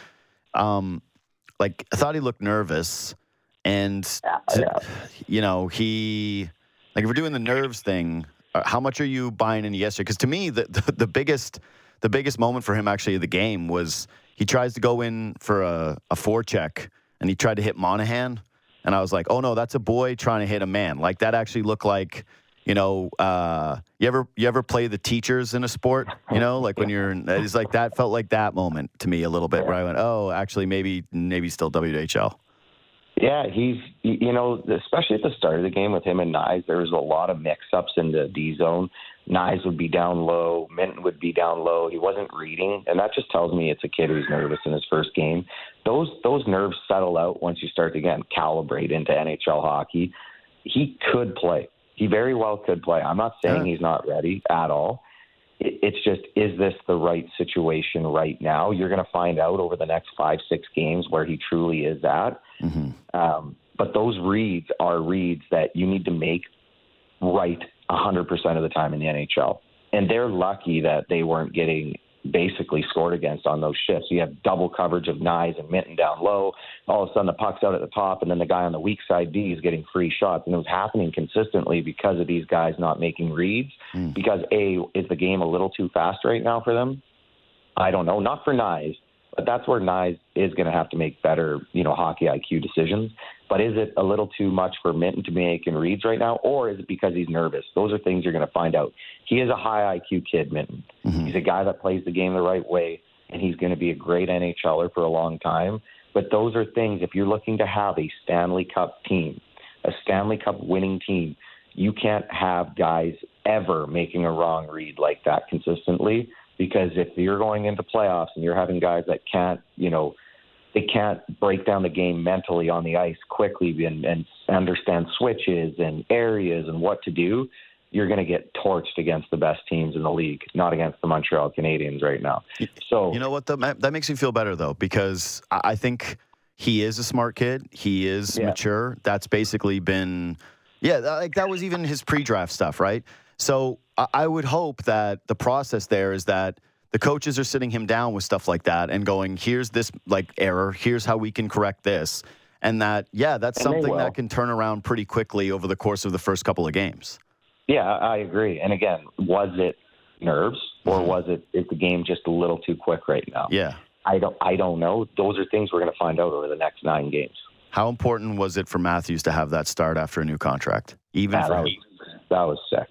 um, like I thought he looked nervous, and Yeah, to- yeah. you know he like if we're doing the nerves thing, uh, how much are you buying into yesterday? Because to me, the, the the biggest the biggest moment for him actually of the game was he tries to go in for a, a forecheck and he tried to hit Monahan, and I was like, oh no, that's a boy trying to hit a man. Like that actually looked like, you know, uh, you ever you ever play the teachers in a sport? You know, like when you're in, it's like that felt like that moment to me a little bit where I went, oh, actually maybe maybe still W H L. Yeah, he's, you know, especially at the start of the game with him and Knies, there was a lot of mix-ups in the D zone. Knies would be down low, Minten would be down low. He wasn't reading, and that just tells me it's a kid who's nervous in his first game. Those those nerves settle out once you start to, again, calibrate into N H L hockey. He could play. He very well could play. I'm not saying Yeah. he's not ready at all. It, it's just, is this the right situation right now? You're going to find out over the next five, six games where he truly is at. Mm-hmm. Um, but those reads are reads that you need to make right one hundred percent of the time in the N H L. And they're lucky that they weren't getting basically scored against on those shifts. You have double coverage of Knies and Minten down low. All of a sudden the puck's out at the top, and then the guy on the weak side D is getting free shots. And it was happening consistently because of these guys not making reads. Mm. Because, A, is the game a little too fast right now for them? I don't know. Not for Knies. But that's where Knies is going to have to make better, you know, hockey I Q decisions. But is it a little too much for Minten to be making reads right now, or is it because he's nervous? Those are things you're going to find out. He is a high I Q kid, Minten. Mm-hmm. He's a guy that plays the game the right way, and he's going to be a great NHLer for a long time. But those are things, if you're looking to have a Stanley Cup team, a Stanley Cup winning team, you can't have guys ever making a wrong read like that consistently. Because if you're going into playoffs and you're having guys that can't, you know, they can't break down the game mentally on the ice quickly and, and understand switches and areas and what to do, you're going to get torched against the best teams in the league, not against the Montreal Canadiens right now. So You know what? That, that makes me feel better, though, because I I think he is a smart kid. He is Yeah. mature. That's basically been, yeah, that- like that was even his pre-draft stuff, right? So I I would hope that the process there is that the coaches are sitting him down with stuff like that and going, here's this like error, here's how we can correct this. And that, yeah, that's And they something will. that can turn around pretty quickly over the course of the first couple of games. Yeah, I agree. And again, was it nerves or was it is the game just a little too quick right now? Yeah. I don't I don't know. Those are things we're going to find out over the next nine games. How important was it for Matthews to have that start after a new contract? Even Yeah, for that, him. was, that was sick.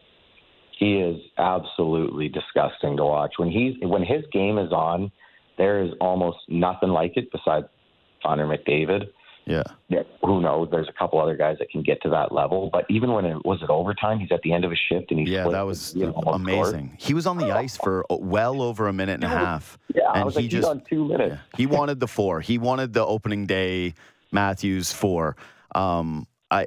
He is absolutely disgusting to watch. When he's when his game is on, there is almost nothing like it besides Connor McDavid. Yeah. Yeah, who knows? There's a couple other guys that can get to that level. But even when it was it overtime, he's at the end of a shift and he's Yeah, that was amazing. He was on the ice for well over a minute and a half. Yeah, I and was he like, just he's on two minutes. yeah, he wanted the four. He wanted the opening day Matthews four. Um, I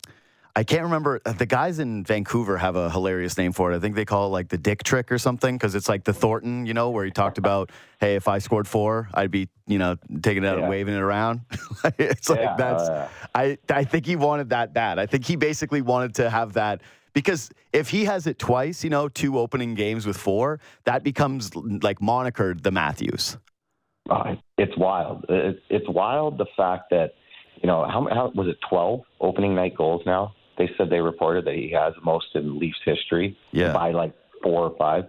I can't remember. The guys in Vancouver have a hilarious name for it. I think they call it like the dick trick or something because it's like the Thornton, you know, where he talked about, hey, if I scored four, I'd be, you know, taking it out Yeah. and waving it around. It's like Yeah, that's. uh, I I think he wanted that bad. I think he basically wanted to have that. Because if he has it twice, you know, two opening games with four, that becomes like monikered the Matthews. Uh, it's wild. It's, it's wild the fact that, you know, how, how was it twelve opening night goals now? They said they reported that he has most in Leafs history Yeah. by like four or five.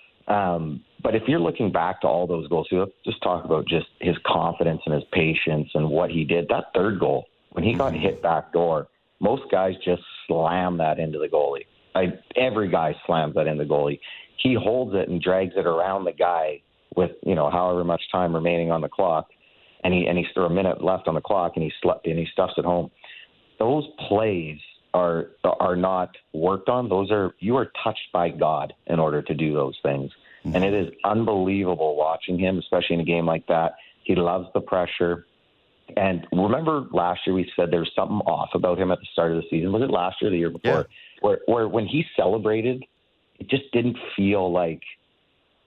Um, but if you're looking back to all those goals, too, let's just talk about just his confidence and his patience and what he did. That third goal, when he got hit back door, most guys just slam that into the goalie. Like, every guy slams that in the goalie. He holds it and drags it around the guy with, you know, however much time remaining on the clock, and he and he's still a minute left on the clock, and he slept and he stuffs it home. Those plays are are not worked on. Those are you are touched by God in order to do those things, mm-hmm. and it is unbelievable watching him, especially in a game like that. He loves the pressure. And remember last year we said there was something off about him at the start of the season. Was it last year or the year before? Yeah. Where where when he celebrated, it just didn't feel like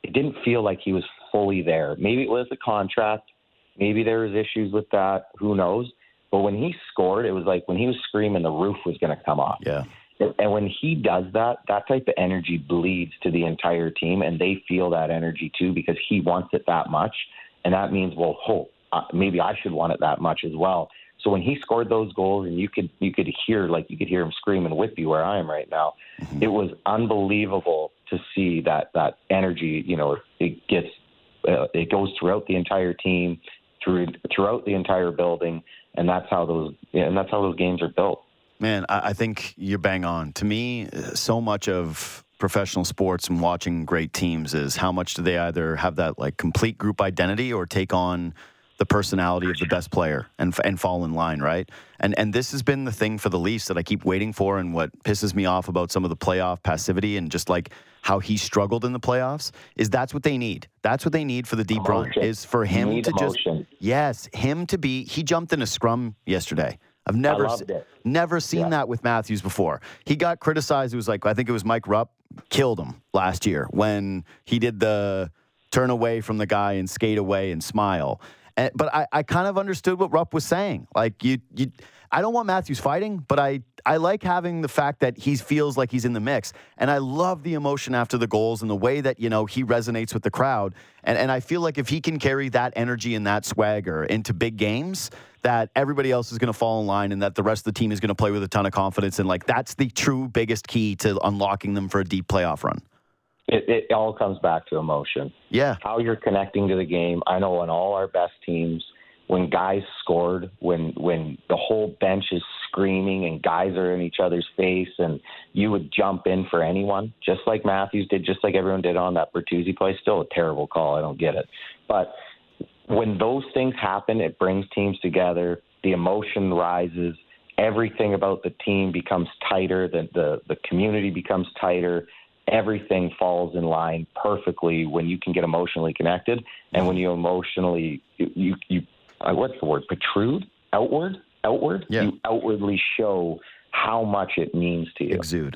it didn't feel like he was fully there. Maybe it was the contract. Maybe there was issues with that. Who knows? But when he scored, it was like when he was screaming, the roof was going to come off. Yeah. And when he does that, that type of energy bleeds to the entire team, and they feel that energy too because he wants it that much. And that means, well, oh, uh, maybe I should want it that much as well. So when he scored those goals, and you could you could hear like you could hear him scream in Whitby where I am right now, mm-hmm. It was unbelievable to see that that energy. You know, it gets uh, it goes throughout the entire team, through throughout the entire building, and that's how those yeah, and that's how those games are built. Man, I, I think you're bang on. To me, so much of professional sports and watching great teams is how much do they either have that like complete group identity or take on the personality of the best player and and fall in line, right? And and this has been the thing for the Leafs that I keep waiting for, and what pisses me off about some of the playoff passivity and just like how he struggled in the playoffs is that's what they need. That's what they need for the deep Emotion. run is for him need to emotion. just yes, him to be. He jumped in a scrum yesterday. I've never I loved it. never seen Yeah. that with Matthews before. He got criticized. It was like I think it was Mike Rupp killed him last year when he did the turn away from the guy and skate away and smile. And, but I, I kind of understood what Rupp was saying. Like you, you, I don't want Matthews fighting, but I, I like having the fact that he feels like he's in the mix. And I love the emotion after the goals and the way that, you know, he resonates with the crowd. And, and I feel like if he can carry that energy and that swagger into big games, that everybody else is going to fall in line and that the rest of the team is going to play with a ton of confidence. And like, that's the true biggest key to unlocking them for a deep playoff run. It, it all comes back to emotion. Yeah. How you're connecting to the game. I know on all our best teams, when guys scored, when when the whole bench is screaming and guys are in each other's face, and you would jump in for anyone, just like Matthews did, just like everyone did on that Bertuzzi play. Still a terrible call. I don't get it. But when those things happen, it brings teams together. The emotion rises. Everything about the team becomes tighter. The the, the community becomes tighter. Everything falls in line perfectly when you can get emotionally connected, and when you emotionally you you, you uh, what's the word protrude outward outward yeah. You outwardly show how much it means to you. Exude.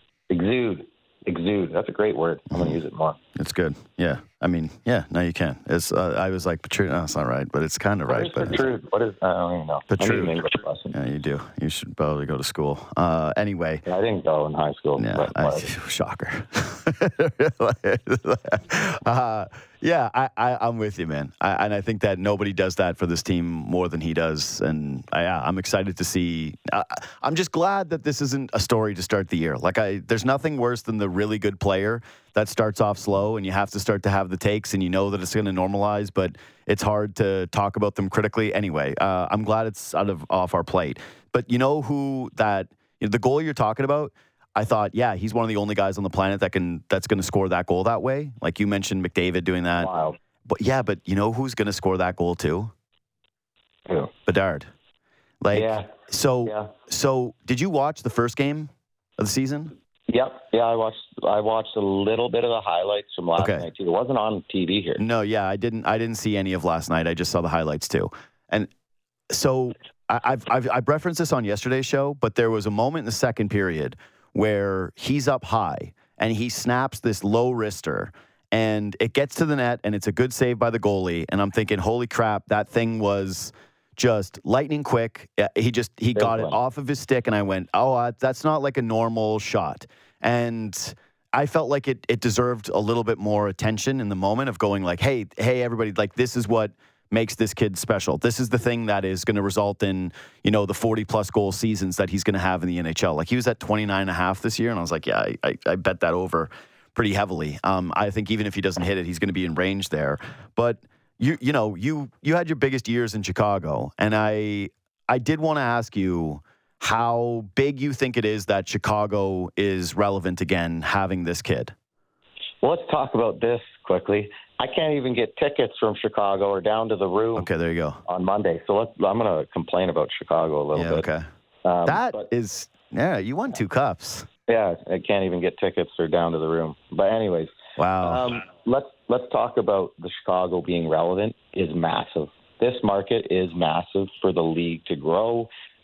Exude. Exude. That's a great word. I'm going to use it more. It's good. Yeah. I mean, yeah, no, you can. It's, uh, I was like, protrude. No, that's not right, but it's kind of What right. is But protrude? What is, I don't even know. I need Protrude. an English lesson. Yeah, you do. You should probably go to school. Uh, anyway. Yeah, I didn't go in high school. Yeah, But I, whatever. shocker. uh, yeah, I, I, I'm with you, man. I, and I think that nobody does that for this team more than he does. And I, yeah, I'm excited to see. Uh, I'm just glad that this isn't a story to start the year. Like, I, there's nothing worse than the really good player that starts off slow and you have to start to have the takes and you know that it's going to normalize, but it's hard to talk about them critically. Anyway, uh, I'm glad it's out of off our plate. But you know who that, you know, the goal you're talking about, I thought, yeah, he's one of the only guys on the planet that can that's going to score that goal that way. Like you mentioned McDavid doing that. Wow. But yeah, but you know who's going to score that goal too? Who? Bedard. Like Yeah. so Yeah. so did you watch the first game of the season? Yep. Yeah, I watched. I watched a little bit of the highlights from last Okay. night too. It wasn't on T V here. No, yeah, I didn't I didn't see any of last night. I just saw the highlights too. And so I, I've I've I've referenced this on yesterday's show, but there was a moment in the second period where he's up high and he snaps this low wrister and it gets to the net and it's a good save by the goalie. And I'm thinking, holy crap, that thing was just lightning quick. Yeah, He just, he got it one. off of his stick and I went, oh, uh, that's not like a normal shot. And I felt like it, it deserved a little bit more attention in the moment of going like, hey, hey, everybody, like this is what makes this kid special. This is the thing that is going to result in, you know, the forty plus goal seasons that he's going to have in the N H L. Like he was at twenty-nine and a half this year. And I was like, yeah, I, I, I bet that over pretty heavily. Um, I think even if he doesn't hit it, he's going to be in range there. But you, you know, you, you had your biggest years in Chicago. And I, I did want to ask you how big you think it is that Chicago is relevant again, having this kid. Well, let's talk about this quickly. I can't even get tickets from Chicago or down to the room Okay, there you go. on Monday. So let's, I'm going to complain about Chicago a little Yeah, bit. okay. Um, That but, is, yeah, you won two cups. yeah, I can't even get tickets or down to the room. But anyways, Wow. um, let's let's talk about the Chicago being relevant is massive. This market is massive for the league to grow,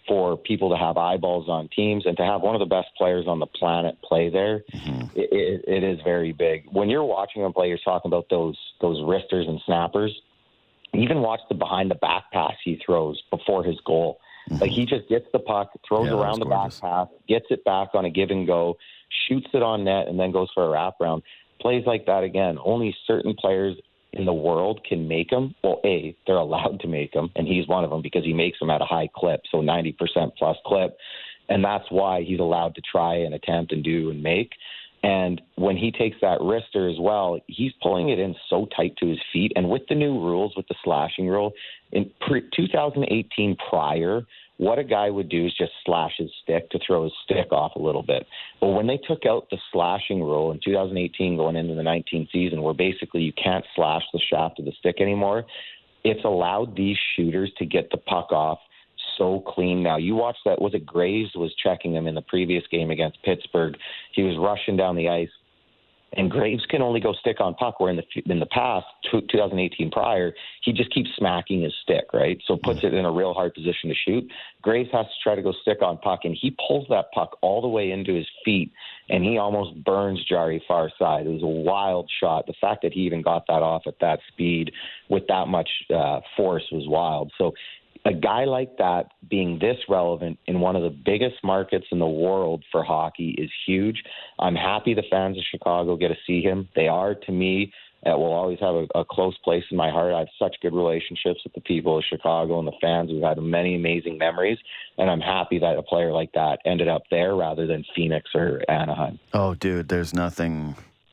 for people to have eyeballs on teams and to have one of the best players on the planet play there. Mm-hmm. it, it, it is very big. When you're watching them play, you're talking about those those wristers and snappers. Even watch the behind the back pass he throws before his goal. Mm-hmm. Like he just gets the puck, throws yeah, around the gorgeous. back pass, gets it back on a give and go, shoots it on net, and then goes for a wraparound. Plays like that again. Only certain players in the world can make them. Well, A, they're allowed to make them, and he's one of them because he makes them at a high clip, so ninety percent plus clip. And that's why he's allowed to try and attempt and do and make. And when he takes that wrister as well, he's pulling it in so tight to his feet. And with the new rules, with the slashing rule, in pre- two thousand eighteen prior, what a guy would do is just slash his stick to throw his stick off a little bit. But when they took out the slashing rule in two thousand eighteen going into the nineteen season, where basically you can't slash the shaft of the stick anymore, it's allowed these shooters to get the puck off so clean. Now, you watch that, was it Graves was checking him in the previous game against Pittsburgh? He was rushing down the ice. And Graves can only go stick on puck, where in the in the past, twenty eighteen prior, he just keeps smacking his stick, right? So puts it in a real hard position to shoot. Graves has to try to go stick on puck, and he pulls that puck all the way into his feet, and he almost burns Jari far side. It was a wild shot. The fact that he even got that off at that speed with that much uh, force was wild. So a guy like that being this relevant in one of the biggest markets in the world for hockey is huge. I'm happy the fans of Chicago get to see him. They are, to me, uh, will always have a, a close place in my heart. I have such good relationships with the people of Chicago and the fans. We've had many amazing memories, and I'm happy that a player like that ended up there rather than Phoenix or Anaheim. Oh, dude, there's nothing.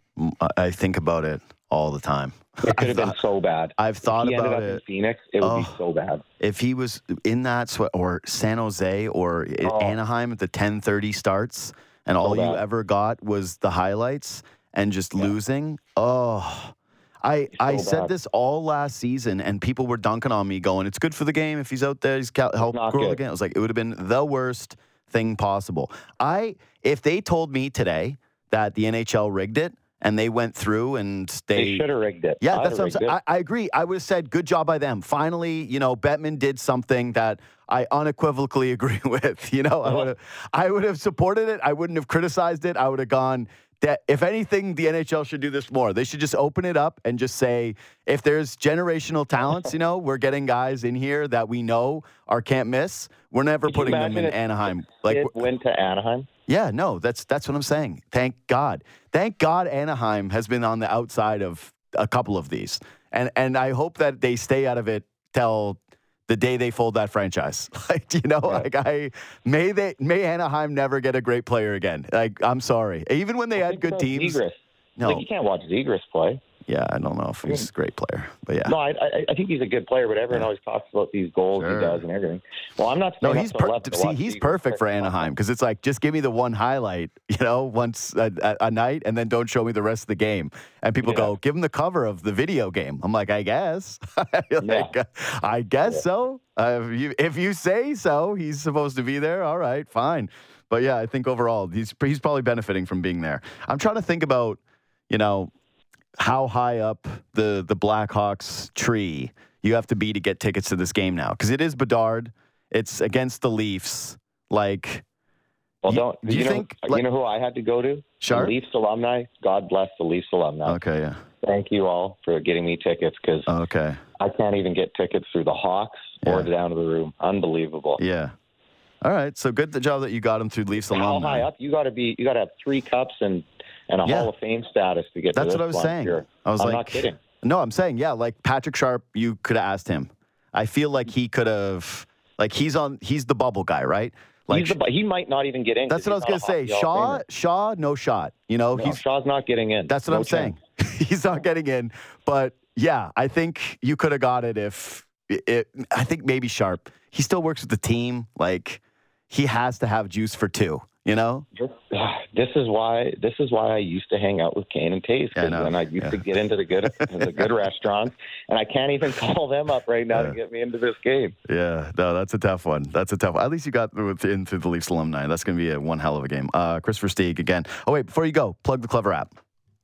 I think about it all the time. It could have been so bad. I've thought if he about ended up it. In Phoenix, it would oh, be so bad. If he was in that sweat, or San Jose or oh. Anaheim at the ten thirty starts, and all so you ever got was the highlights and just yeah. losing. Oh, I so I said bad. this all last season, and people were dunking on me, going, "It's good for the game if he's out there. He's help grow again." I was like, it would have been the worst thing possible. I if they told me today that the N H L rigged it. And they went through and they... They should have rigged it. Yeah, I'd that's what I'm saying. I, I agree. I would have said, good job by them. Finally, you know, Bettman did something that I unequivocally agree with. You know, yeah. I would have I would have supported it. I wouldn't have criticized it. I would have gone, that if anything, the N H L should do this more. They should just open it up and just say, if there's generational talents, you know, we're getting guys in here that we know are can't miss. We're never Could putting them in Anaheim. Like went to Anaheim? Yeah, no, that's that's what I'm saying. Thank God. Thank God Anaheim has been on the outside of a couple of these. And and I hope that they stay out of it till the day they fold that franchise. Like, you know, right. like I may they may Anaheim never get a great player again. Like, I'm sorry. Even when they I had good teams. Zegras. No. Like, you can't watch Zegras play. Yeah, I don't know if he's a great player, but yeah. No, I, I, I think he's a good player, but everyone yeah. always talks about these goals sure. he does and everything. Well, I'm not saying no, he's per- see, he's perfect for Anaheim because it's like, just give me the one highlight, you know, once a, a, a night, and then don't show me the rest of the game. And people yeah. go, give him the cover of the video game. I'm like, I guess, like, yeah. I guess yeah. so. Uh, if, you, if you say so, he's supposed to be there. All right, fine. But yeah, I think overall he's he's probably benefiting from being there. I'm trying to think about, you know, how high up the, the Blackhawks tree you have to be to get tickets to this game now. Because it is Bedard. It's against the Leafs. Like, well, don't, do you, you know, think... You like, know who I had to go to? Sharp? The Leafs alumni. God bless the Leafs alumni. Okay, yeah. Thank you all for getting me tickets, because okay. I can't even get tickets through the Hawks or yeah. down to the room. Unbelievable. Yeah. All right, so good the job that you got them through Leafs How alumni. How high up? You got to be. You got to have three cups and... and a yeah. Hall of Fame status to get That's to this what I was saying. Here. I was I'm like, not kidding. No, I'm saying, yeah, like Patrick Sharp, you could have asked him. I feel like he could have, like he's on, he's the bubble guy, right? Like he's the, he might not even get in. That's what I was going to say. Shaw, Shaw, no shot. You know, no, he's, Shaw's not getting in. That's what no I'm chance. saying. He's not getting in. But yeah, I think you could have got it if, it, I think maybe Sharp, he still works with the team. Like he has to have juice for two. You know, this is why this is why I used to hang out with Kane and Taze, because yeah, then I used yeah. to get into the good the good restaurants, and I can't even call them up right now yeah. to get me into this game. Yeah, no, that's a tough one. That's a tough one. At least you got in through the Leafs alumni. That's going to be a one hell of a game. Uh, Chris Versteeg again. Oh wait, before you go, plug the Clever app.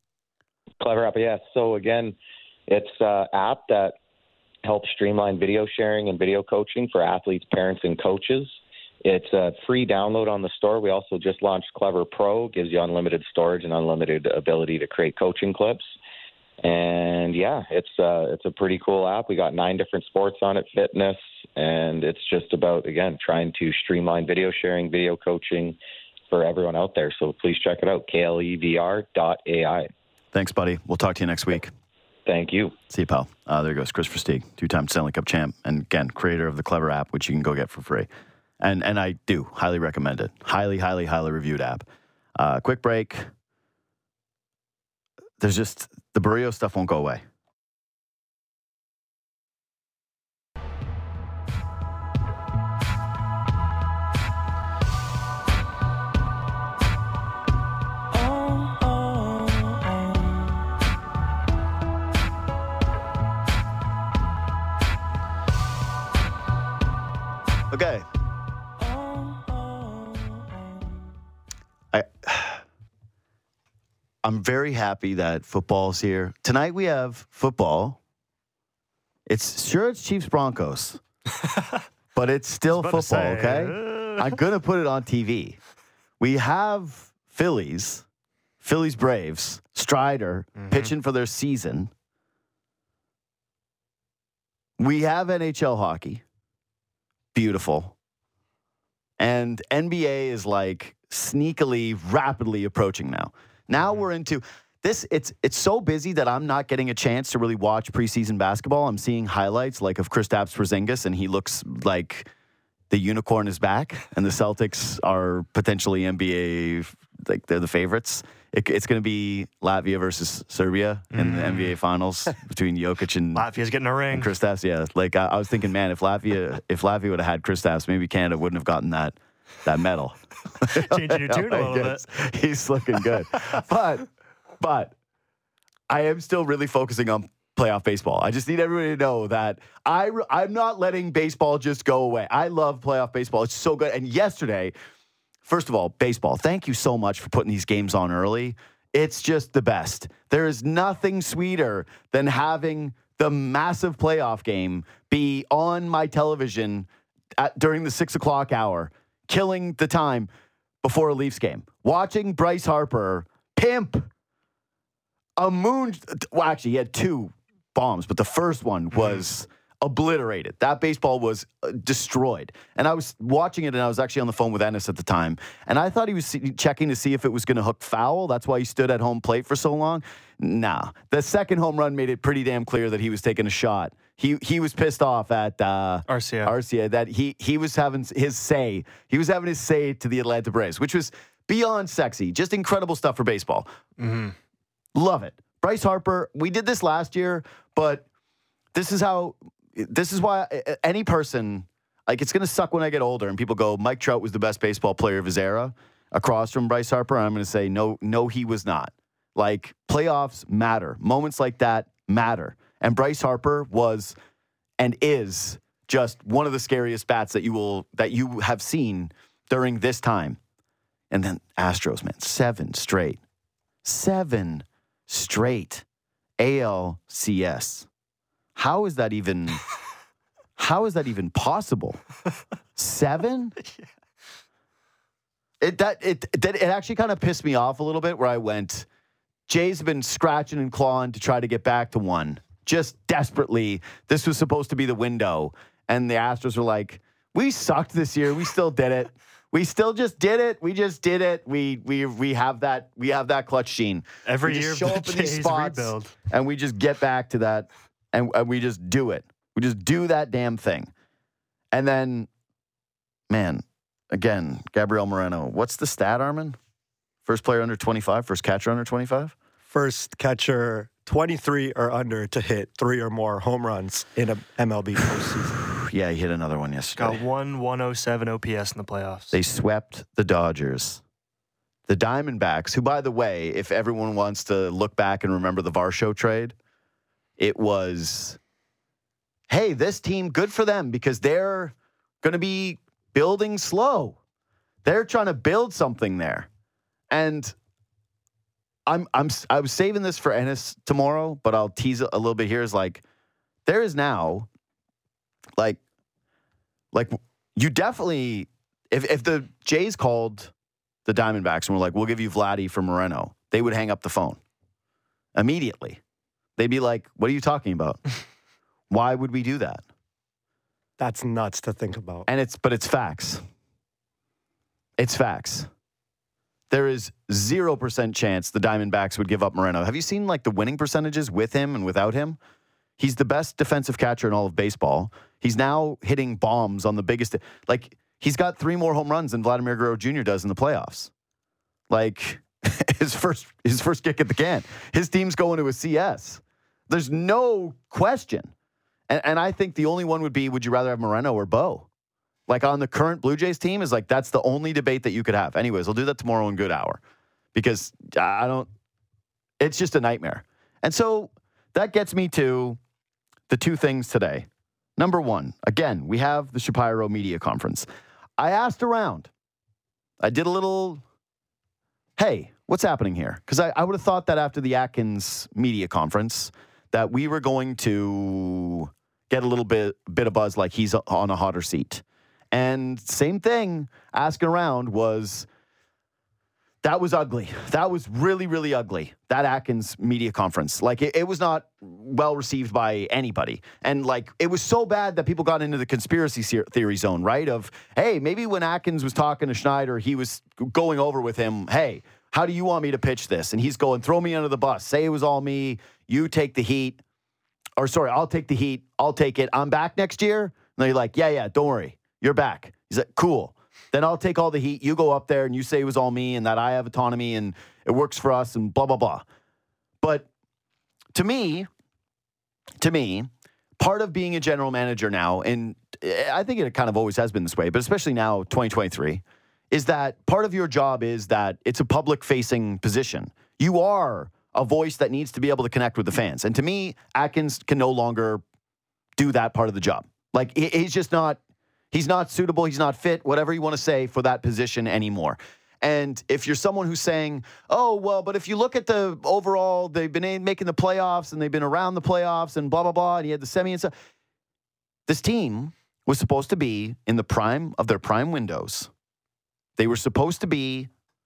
Clever app, yes. Yeah. So again, it's an app that helps streamline video sharing and video coaching for athletes, parents, and coaches. It's a free download on the store. We also just launched Clever Pro, gives you unlimited storage and unlimited ability to create coaching clips. And yeah, it's uh, it's a pretty cool app. We got nine different sports on it, fitness, and it's just about, again, trying to streamline video sharing, video coaching for everyone out there. So please check it out, K L E V R dot A I. Thanks, buddy. We'll talk to you next week. Thank you. See you, pal. Uh, there goes Chris Versteeg, two-time Stanley Cup champ, and again, creator of the Clever app, which you can go get for free. And and I do highly recommend it. Highly, highly, highly reviewed app. Uh, quick break. There's just, the Barrio stuff won't go away. Okay. I, I'm very happy that football's here. Tonight we have football. It's sure it's Chiefs Broncos, but it's still I was football, about to say, okay? uh. I'm going to put it on T V. We have Phillies, Phillies Braves, Strider Mm-hmm. pitching for their season. We have N H L hockey. Beautiful. And N B A is like sneakily, rapidly approaching now. Now we're into this. It's it's so busy that I'm not getting a chance to really watch preseason basketball. I'm seeing highlights like of Kristaps Porzingis, and he looks like the unicorn is back, and the Celtics are potentially N B A, like they're the favorites. It, it's going to be Latvia versus Serbia in the N B A Finals between Jokic and Latvia's getting a ring. and Kristaps, yeah. Like I, I was thinking, man, if Latvia if Latvia would have had Kristaps, maybe Canada wouldn't have gotten that that medal. Changing your tune a little Yes, he's looking good, but but I am still really focusing on playoff baseball. I just need everybody to know that I re- I'm not letting baseball just go away. I love playoff baseball. It's so good. And yesterday, first of all, baseball. Thank you so much for putting these games on early. It's just the best. There is nothing sweeter than having the massive playoff game be on my television at, during the six o'clock hour, killing the time before a Leafs game. Watching Bryce Harper pimp a moon. Well, actually, he had two bombs, but the first one was obliterated. That baseball was uh, destroyed. And I was watching it, and I was actually on the phone with Ennis at the time, and I thought he was see- checking to see if it was going to hook foul. That's why he stood at home plate for so long. Nah. The second home run made it pretty damn clear that he was taking a shot. He he was pissed off at uh, Arcia. Arcia that he he was having his say. He was having his say to the Atlanta Braves, which was beyond sexy. Just incredible stuff for baseball. Mm-hmm. Love it. Bryce Harper, we did this last year, but this is how, this is why any person, like it's going to suck when I get older and people go, Mike Trout was the best baseball player of his era across from Bryce Harper. I'm going to say, no, no, he was not. Like playoffs matter. Moments like that matter. And Bryce Harper was and is just one of the scariest bats that you will, that you have seen during this time. And then Astros, man, seven straight, seven straight A L C S. How is that even, how is that even possible? Seven? Yeah. It, that, it, that, it actually kind of pissed me off a little bit where I went, Jays have been scratching and clawing to try to get back to one. Just desperately. This was supposed to be the window. And the Astros were like, we sucked this year. We still did it. We still just did it. We just did it. We we we have that we have that clutch gene. Every we year just show the up in these Jays spots rebuild. and we just get back to that and, and we just do it. We just do that damn thing. And then, man, again, Gabriel Moreno. What's the stat, Armin? First player under twenty-five, first catcher under twenty-five? First catcher twenty-three or under to hit three or more home runs in a M L B postseason. Yeah, he hit another one yesterday. Got one one oh seven O P S in the playoffs. They swept the Dodgers. The Diamondbacks, who, by the way, if everyone wants to look back and remember the Varsho trade, it was, hey, this team, good for them because they're going to be building slow. They're trying to build something there. And I'm I'm I was saving this for Ennis tomorrow, but I'll tease it a little bit here. Is like there is now, like, like you definitely If if the Jays called the Diamondbacks and were like, we'll give you Vladdy for Moreno, they would hang up the phone immediately. They'd be like, what are you talking about? Why would we do that? That's nuts to think about. And it's, but it's facts. It's facts. There is zero percent chance the Diamondbacks would give up Moreno. Have you seen like the winning percentages with him and without him? He's the best defensive catcher in all of baseball. He's now hitting bombs on the biggest, like he's got three more home runs than Vladimir Guerrero Junior does in the playoffs. Like his first, his first kick at the can. His team's going to a C S. There's no question. And, and I think the only one would be, would you rather have Moreno or Bo? Like on the current Blue Jays team is like, that's the only debate that you could have. Anyways, I'll do that tomorrow in good hour because I don't, it's just a nightmare. And so that gets me to the two things today. Number one, again, we have the Shapiro media conference. I asked around. I did a little, hey, what's happening here? Because I, I would have thought that after the Atkins media conference that we were going to get a little bit, bit of buzz like he's on a hotter seat. And same thing, asking around was, that was ugly. That was really, really ugly. That Atkins media conference. Like, it, it was not well received by anybody. And, like, it was so bad that people got into the conspiracy theory zone, right? Of, hey, maybe when Atkins was talking to Schneider, he was going over with him, hey, how do you want me to pitch this? And he's going, throw me under the bus. Say it was all me. You take the heat. Or, sorry, I'll take the heat. I'll take it. I'm back next year. And they're like, yeah, yeah, don't worry. You're back. He's like, cool. Then I'll take all the heat. You go up there and you say it was all me and that I have autonomy and it works for us and blah, blah, blah. But to me, to me, part of being a general manager now, and I think it kind of always has been this way, but especially now, twenty twenty-three, is that part of your job is that it's a public-facing position. You are a voice that needs to be able to connect with the fans. And to me, Atkins can no longer do that part of the job. Like, he's just not... He's not suitable. He's not fit, whatever you want to say for that position anymore. And if you're someone who's saying, oh, well, but if you look at the overall, they've been in, making the playoffs and they've been around the playoffs and blah, blah, blah, and he had the semi and stuff. This team was supposed to be in the prime of their prime windows. They were supposed to be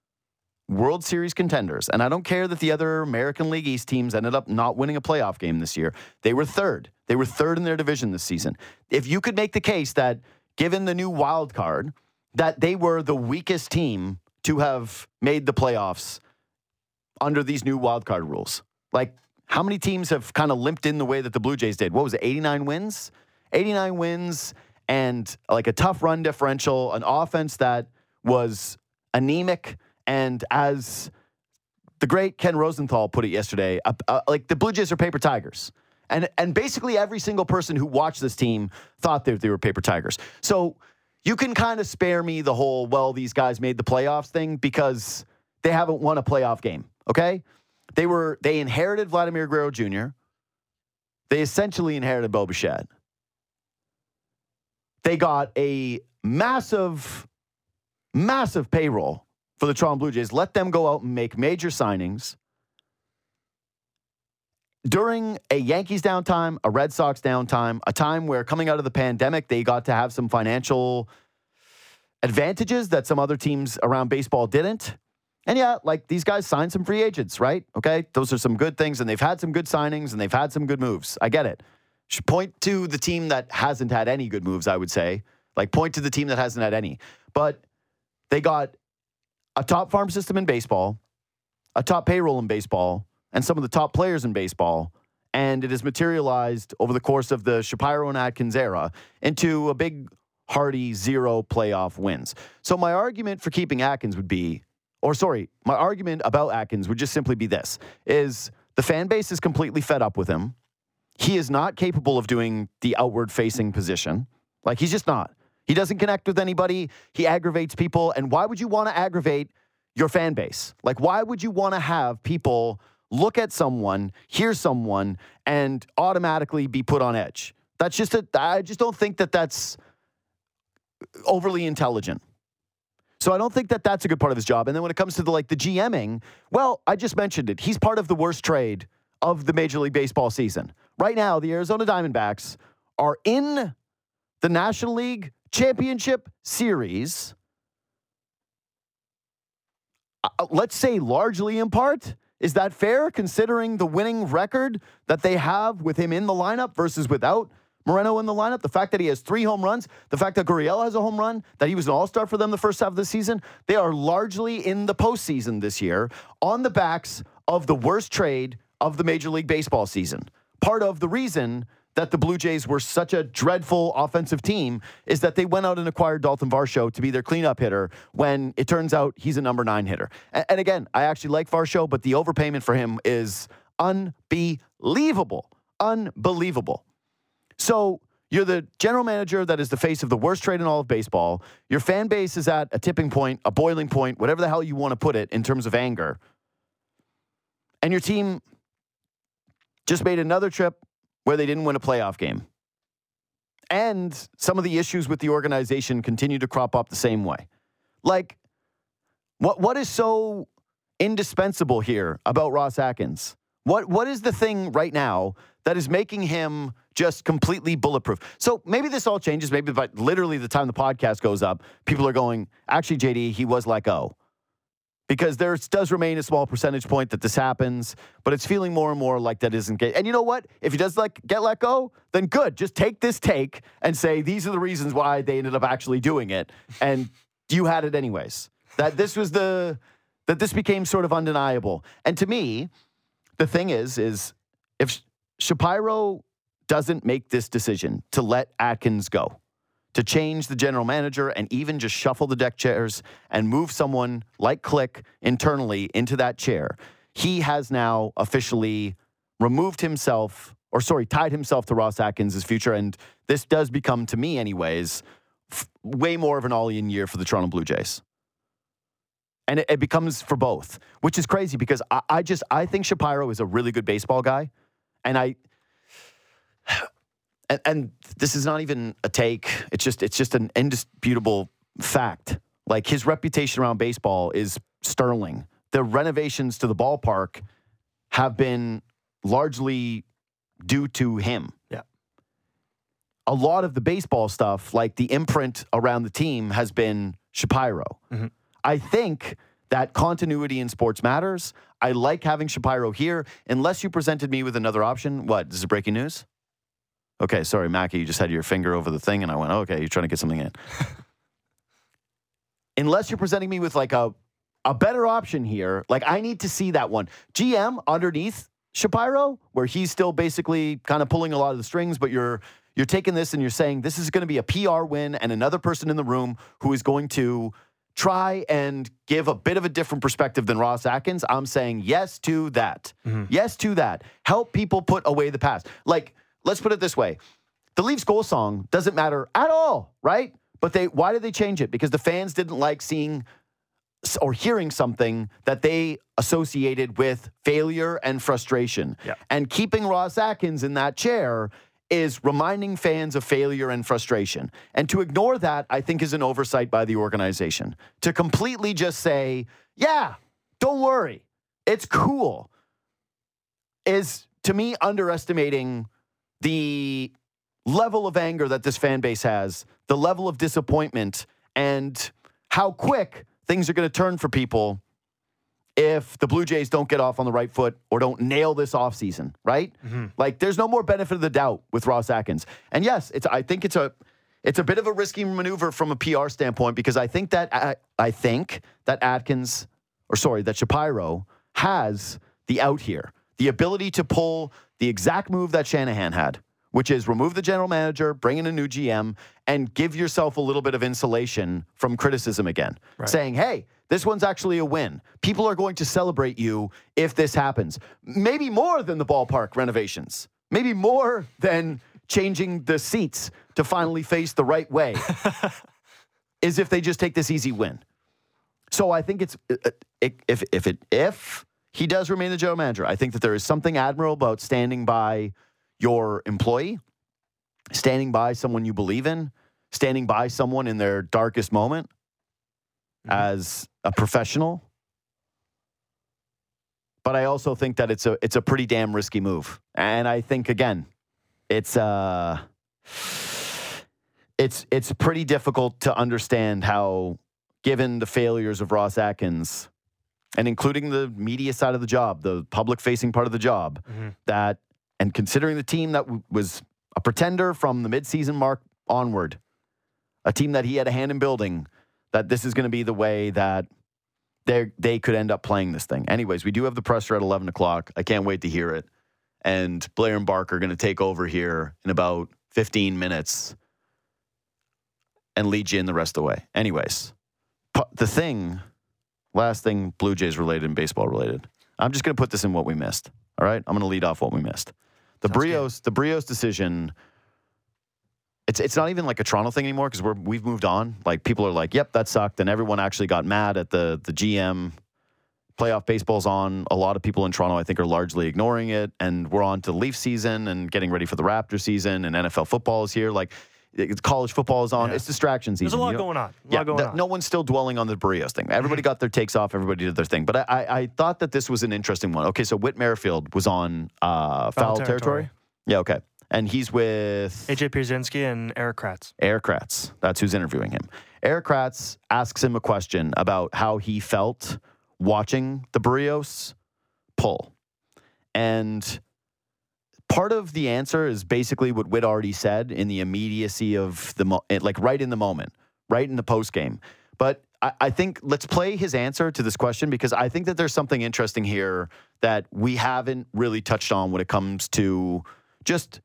World Series contenders. And I don't care that the other American League East teams ended up not winning a playoff game this year. They were third. They were third in their division this season. If you could make the case that given the new wild card, that they were the weakest team to have made the playoffs under these new wild card rules. Like, how many teams have kind of limped in the way that the Blue Jays did? What was it, eighty-nine wins? eighty-nine wins and like a tough run differential, an offense that was anemic, and as the great Ken Rosenthal put it yesterday, uh, uh, like the Blue Jays are paper tigers. And and basically every single person who watched this team thought that they were paper tigers. So you can kind of spare me the whole, well, these guys made the playoffs thing because they haven't won a playoff game, okay? They were they inherited Vladimir Guerrero Junior They essentially inherited Bo Bichette. They got a massive, massive payroll for the Toronto Blue Jays. Let them go out and make major signings during a Yankees downtime, a Red Sox downtime, a time where coming out of the pandemic, they got to have some financial advantages that some other teams around baseball didn't. And yeah, like these guys signed some free agents, right? Okay, those are some good things, and they've had some good signings, and they've had some good moves. I get it. Should point to the team that hasn't had any good moves, I would say. Like, point to the team that hasn't had any. But they got a top farm system in baseball, a top payroll in baseball, and some of the top players in baseball, and it has materialized over the course of the Shapiro and Atkins era into a big, hearty zero playoff wins. So my argument for keeping Atkins would be, or sorry, my argument about Atkins would just simply be this, is the fan base is completely fed up with him. He is not capable of doing the outward-facing position. Like, he's just not. He doesn't connect with anybody. He aggravates people. And why would you want to aggravate your fan base? Like, why would you want to have people look at someone, hear someone, and automatically be put on edge? That's just a, I just don't think that that's overly intelligent. So I don't think that that's a good part of his job. And then when it comes to the, like, the GMing, well, I just mentioned it. He's part of the worst trade of the Major League Baseball season. Right now, the Arizona Diamondbacks are in the National League Championship Series uh, let's say largely in part. Is that fair, considering the winning record that they have with him in the lineup versus without Moreno in the lineup? The fact that he has three home runs, the fact that Gurriel has a home run, that he was an all-star for them the first half of the season. They are largely in the postseason this year on the backs of the worst trade of the Major League Baseball season. Part of the reason that the Blue Jays were such a dreadful offensive team is that they went out and acquired Dalton Varsho to be their cleanup hitter when it turns out he's a number nine hitter. And, and again, I actually like Varsho, but the overpayment for him is unbelievable. Unbelievable. So you're the general manager that is the face of the worst trade in all of baseball. Your fan base is at a tipping point, a boiling point, whatever the hell you want to put it in terms of anger. And your team just made another trip where they didn't win a playoff game. And some of the issues with the organization continue to crop up the same way. Like, what what is so indispensable here about Ross Atkins? What What is the thing right now that is making him just completely bulletproof? So maybe this all changes. Maybe by literally the time the podcast goes up, people are going, actually, J D, he was let go. Because there does remain a small percentage point that this happens, but it's feeling more and more like that isn't get. And you know what? If he does like get let go, then good. Just take this take and say these are the reasons why they ended up actually doing it, and you had it anyways. That this was the that this became sort of undeniable. And to me, the thing is, is if Shapiro doesn't make this decision to let Atkins go, to change the general manager and even just shuffle the deck chairs and move someone like Click internally into that chair, he has now officially removed himself, or sorry, tied himself to Ross Atkins' future. And this does become, to me anyways, f- way more of an all-in year for the Toronto Blue Jays. And it, it becomes for both, which is crazy because I, I just, I think Shapiro is a really good baseball guy. And I... And, and this is not even a take. It's just it's just an indisputable fact. Like, his reputation around baseball is sterling. The renovations to the ballpark have been largely due to him. Yeah. A lot of the baseball stuff, like the imprint around the team, has been Shapiro. Mm-hmm. I think that continuity in sports matters. I like having Shapiro here. Unless you presented me with another option. What? This is breaking news? Okay, sorry, Mackie, you just had your finger over the thing, and I went, oh, okay, you're trying to get something in. Unless you're presenting me with, like, a, a better option here, like, I need to see that one. G M underneath Shapiro, where he's still basically kind of pulling a lot of the strings, but you're you're taking this and you're saying this is going to be a P R win and another person in the room who is going to try and give a bit of a different perspective than Ross Atkins. I'm saying yes to that. Mm-hmm. Yes to that. Help people put away the past. Like, let's put it this way. The Leafs goal song doesn't matter at all, right? But they why did they change it? Because the fans didn't like seeing or hearing something that they associated with failure and frustration. Yeah. And keeping Ross Atkins in that chair is reminding fans of failure and frustration. And to ignore that, I think, is an oversight by the organization. To completely just say, yeah, don't worry, it's cool, is, to me, underestimating the level of anger that this fan base has, the level of disappointment, and how quick things are going to turn for people if the Blue Jays don't get off on the right foot or don't nail this offseason, right? Mm-hmm. Like, there's no more benefit of the doubt with Ross Atkins. And yes, it's I think it's a it's a bit of a risky maneuver from a P R standpoint, because I think that I, I think that Atkins, or sorry, that Shapiro has the out here, the ability to pull the exact move that Shanahan had, which is remove the general manager, bring in a new G M, and give yourself a little bit of insulation from criticism again. Right. Saying, hey, this one's actually a win. People are going to celebrate you if this happens. Maybe more than the ballpark renovations. Maybe more than changing the seats to finally face the right way is if they just take this easy win. So I think it's if if it if he does remain the general manager, I think that there is something admirable about standing by your employee, standing by someone you believe in, standing by someone in their darkest moment mm-hmm. as a professional. But I also think that it's a it's a pretty damn risky move. And I think, again, it's uh it's it's pretty difficult to understand how, given the failures of Ross Atkins, and including the media side of the job, the public-facing part of the job, Mm-hmm. that, and considering the team that w- was a pretender from the midseason mark onward, a team that he had a hand in building, that this is going to be the way that they they could end up playing this thing. Anyways, we do have the presser at eleven o'clock. I can't wait to hear it. And Blair and Barker are going to take over here in about fifteen minutes and lead you in the rest of the way. Anyways, pu- the thing, last thing Blue Jays related and baseball related. I'm just going to put this in what we missed. All right? I'm going to lead off what we missed. The Sounds Brios, the Brios decision. It's it's not even like a Toronto thing anymore because we're we've moved on. Like people are like, "Yep, that sucked," and everyone actually got mad at the the G M. Playoff baseball's on. A lot of people in Toronto, I think, are largely ignoring it, and we're on to Leaf season and getting ready for the Raptor season, and N F L football is here. Like it's, college football is on. Yeah. It's distraction season. There's a lot You know? going on. A Yeah, lot going th- on. no one's still dwelling on the Barrios thing. Everybody got their takes off. Everybody did their thing. But I, I, I thought that this was an interesting one. Okay, so Whit Merrifield was on uh, foul, Foul territory. territory. Yeah, okay. And he's with A J Pierzynski and Eric Kratz. Eric Kratz. That's who's interviewing him. Eric Kratz asks him a question about how he felt watching the Barrios pull. And part of the answer is basically what Whit already said in the immediacy of the, mo- like right in the moment, right in the post game. But I, I think let's play his answer to this question because I think that there's something interesting here that we haven't really touched on when it comes to just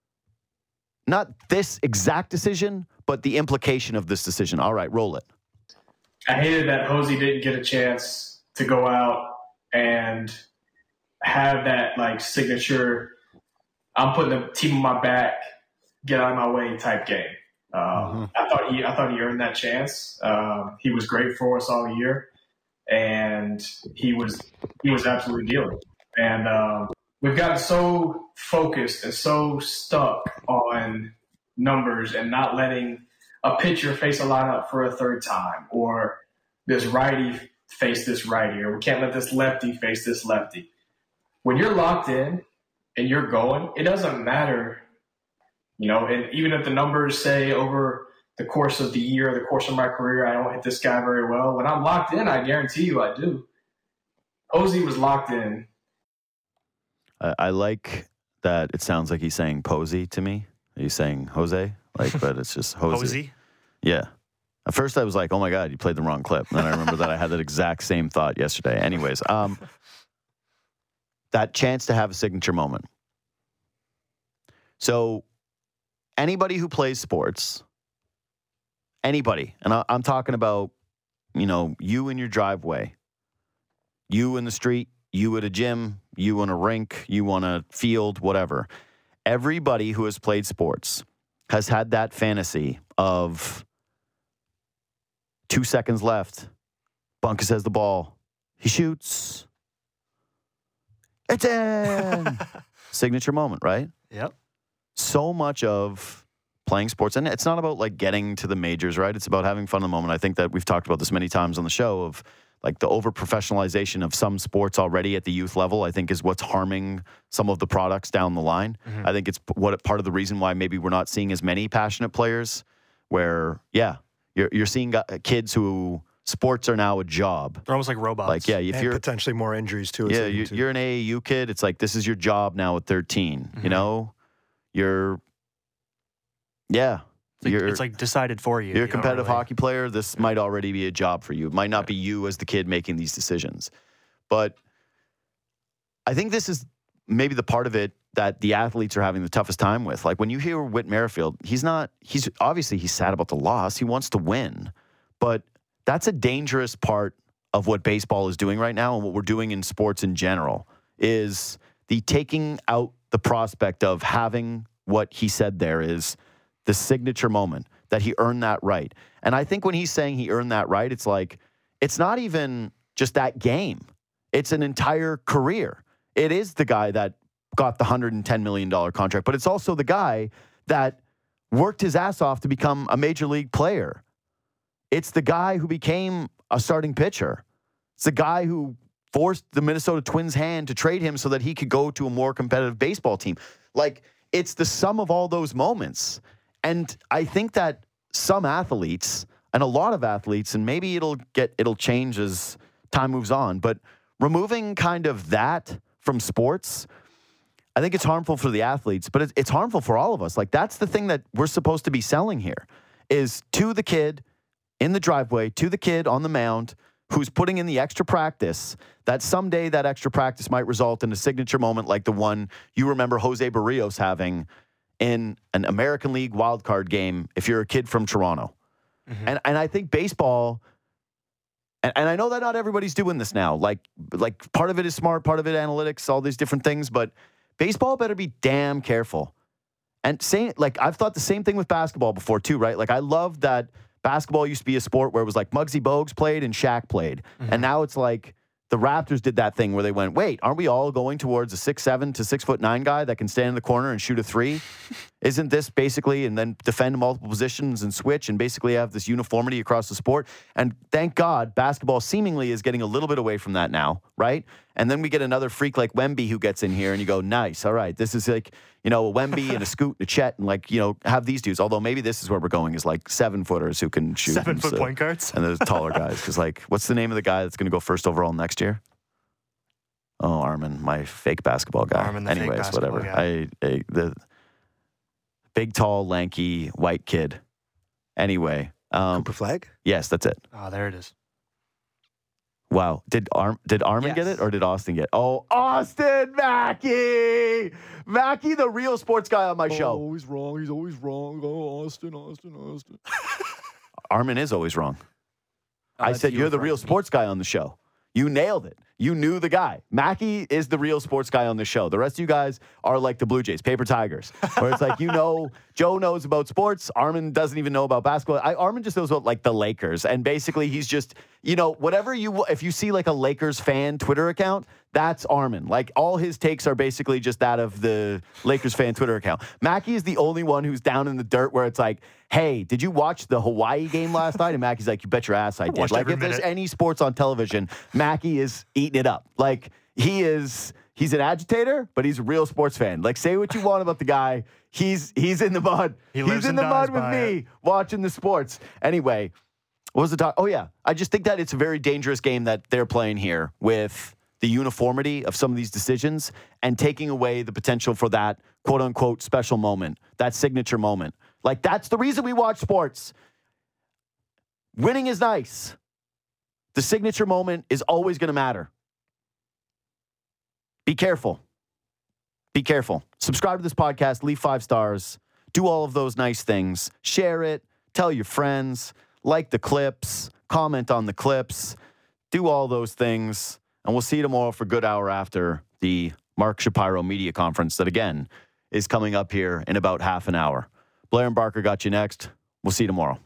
not this exact decision, but the implication of this decision. All right, roll it. I hated that Posey didn't get a chance to go out and have that like signature, I'm putting the team on my back, get out of my way type game. Um, Mm-hmm. I thought he, I thought he earned that chance. Um, he was great for us all year, and he was, he was absolutely dealing. And um, we've gotten so focused and so stuck on numbers and not letting a pitcher face a lineup for a third time, or this righty face this righty, or we can't let this lefty face this lefty. When you're locked in and you're going, it doesn't matter, you know, and even if the numbers say over the course of the year, the course of my career, I don't hit this guy very well. When I'm locked in, I guarantee you I do. Posey was locked in. I, I like that it sounds like he's saying Posey to me. He's saying Jose, like, but it's just Jose. Posey. Yeah. At first I was like, oh my God, you played the wrong clip. And then I remember that I had that exact same thought yesterday. Anyways, um, that chance to have a signature moment. So anybody who plays sports, anybody, and I, I'm talking about, you know, you in your driveway, you in the street, you at a gym, you in a rink, you on a field, whatever. Everybody who has played sports has had that fantasy of two seconds left. Bunkus has the ball. He shoots. It's in. Signature moment, right? Yep. So much of playing sports, and it's not about like getting to the majors, right? It's about having fun in the moment. I think that we've talked about this many times on the show of like the over professionalization of some sports already at the youth level, I think is what's harming some of the products down the line. Mm-hmm. I think it's what part of the reason why maybe we're not seeing as many passionate players where, yeah, you're, you're seeing kids who sports are now a job. They're almost like robots. Like, yeah, if and you're, potentially more injuries too. yeah, you, you're an A A U kid. It's like, this is your job now at thirteen, Mm-hmm. you know, you're, yeah. It's like, you're, it's like decided for you. You're a You don't competitive really- hockey player. This might already be a job for you. It might not be you as the kid making these decisions. But I think this is maybe the part of it that the athletes are having the toughest time with. Like when you hear Whit Merrifield, he's not, he's obviously he's sad about the loss. He wants to win. But that's a dangerous part of what baseball is doing right now and what we're doing in sports in general is the taking out the prospect of having what he said there is the signature moment, that he earned that right. And I think when he's saying he earned that right, it's like, it's not even just that game. It's an entire career. It is the guy that got the one hundred ten million dollars contract, but it's also the guy that worked his ass off to become a major league player. It's the guy who became a starting pitcher. It's the guy who forced the Minnesota Twins' hand to trade him so that he could go to a more competitive baseball team. Like, it's the sum of all those moments. And I think that some athletes and a lot of athletes, and maybe it'll get it'll change as time moves on. But removing kind of that from sports, I think it's harmful for the athletes, but it's harmful for all of us. Like, that's the thing that we're supposed to be selling here, is to the kid in the driveway, to the kid on the mound who's putting in the extra practice, that someday that extra practice might result in a signature moment like the one you remember Jose Barrios having in an American League wildcard game if you're a kid from Toronto. Mm-hmm. And and I think baseball, and, and I know that not everybody's doing this now. Like, like part of it is smart, part of it analytics, all these different things, but baseball better be damn careful. And saying, like, I've thought the same thing with basketball before too, right? Like, I love that basketball used to be a sport where it was like Muggsy Bogues played and Shaq played. Mm-hmm. And now it's like the Raptors did that thing where they went, wait, aren't we all going towards a six seven to six foot nine guy that can stand in the corner and shoot a three? Isn't this basically, and then defend multiple positions and switch and basically have this uniformity across the sport? And thank God basketball seemingly is getting a little bit away from that now, right? And then we get another freak like Wemby who gets in here and you go, nice, all right, this is like, you know, a Wemby and a Scoot and a Chet and like, you know, have these dudes. Although maybe this is where we're going is like seven footers who can shoot. Seven and foot so, point guards. And the taller guys. Because like, what's the name of the guy that's going to go first overall next year? Oh, Armin, my fake basketball guy. Armin, the fake Anyways, basketball whatever. guy. I, I the big, tall, lanky, white kid. Anyway. Um, Cooper Flag? yes, that's it. Oh, there it is. Wow. Did Arm did Armin Yes. get it or did Austin get it? Oh, Austin Mackey! Mackey, the real sports guy on my show. Always wrong. He's always wrong. Oh, Austin, Austin, Austin. Armin is always wrong. Oh, I that's said you you're the referring real to me. sports guy on the show. You nailed it. You knew the guy. Mackey is the real sports guy on the show. The rest of you guys are like the Blue Jays, paper tigers, where it's like, you know, Joe knows about sports. Armin doesn't even know about basketball. I, Armin just knows about like the Lakers. And basically he's just, you know, whatever you, if you see like a Lakers fan Twitter account, that's Armin. Like all his takes are basically just that of the Lakers fan Twitter account. Mackey is the only one who's down in the dirt where it's like, hey, did you watch the Hawaii game last night? And Mackey's like, you bet your ass I did. watched Like every if there's minute. any sports on television, Mackey is eating it up. Like he is, he's an agitator, but he's a real sports fan. Like say what you want about the guy. He's he's in the mud. He he's lives in and the dies mud with by me it. watching the sports. Anyway, what was the talk? Oh yeah, I just think that it's a very dangerous game that they're playing here with the uniformity of some of these decisions and taking away the potential for that quote unquote special moment, that signature moment. Like that's the reason we watch sports. Winning is nice. The signature moment is always going to matter. Be careful. Be careful. Subscribe to this podcast, leave five stars, do all of those nice things, share it, tell your friends, like the clips, comment on the clips, do all those things. And we'll see you tomorrow for Good Hour after the Mark Shapiro Media Conference that, again, is coming up here in about half an hour. Blair and Barker got you next. We'll see you tomorrow.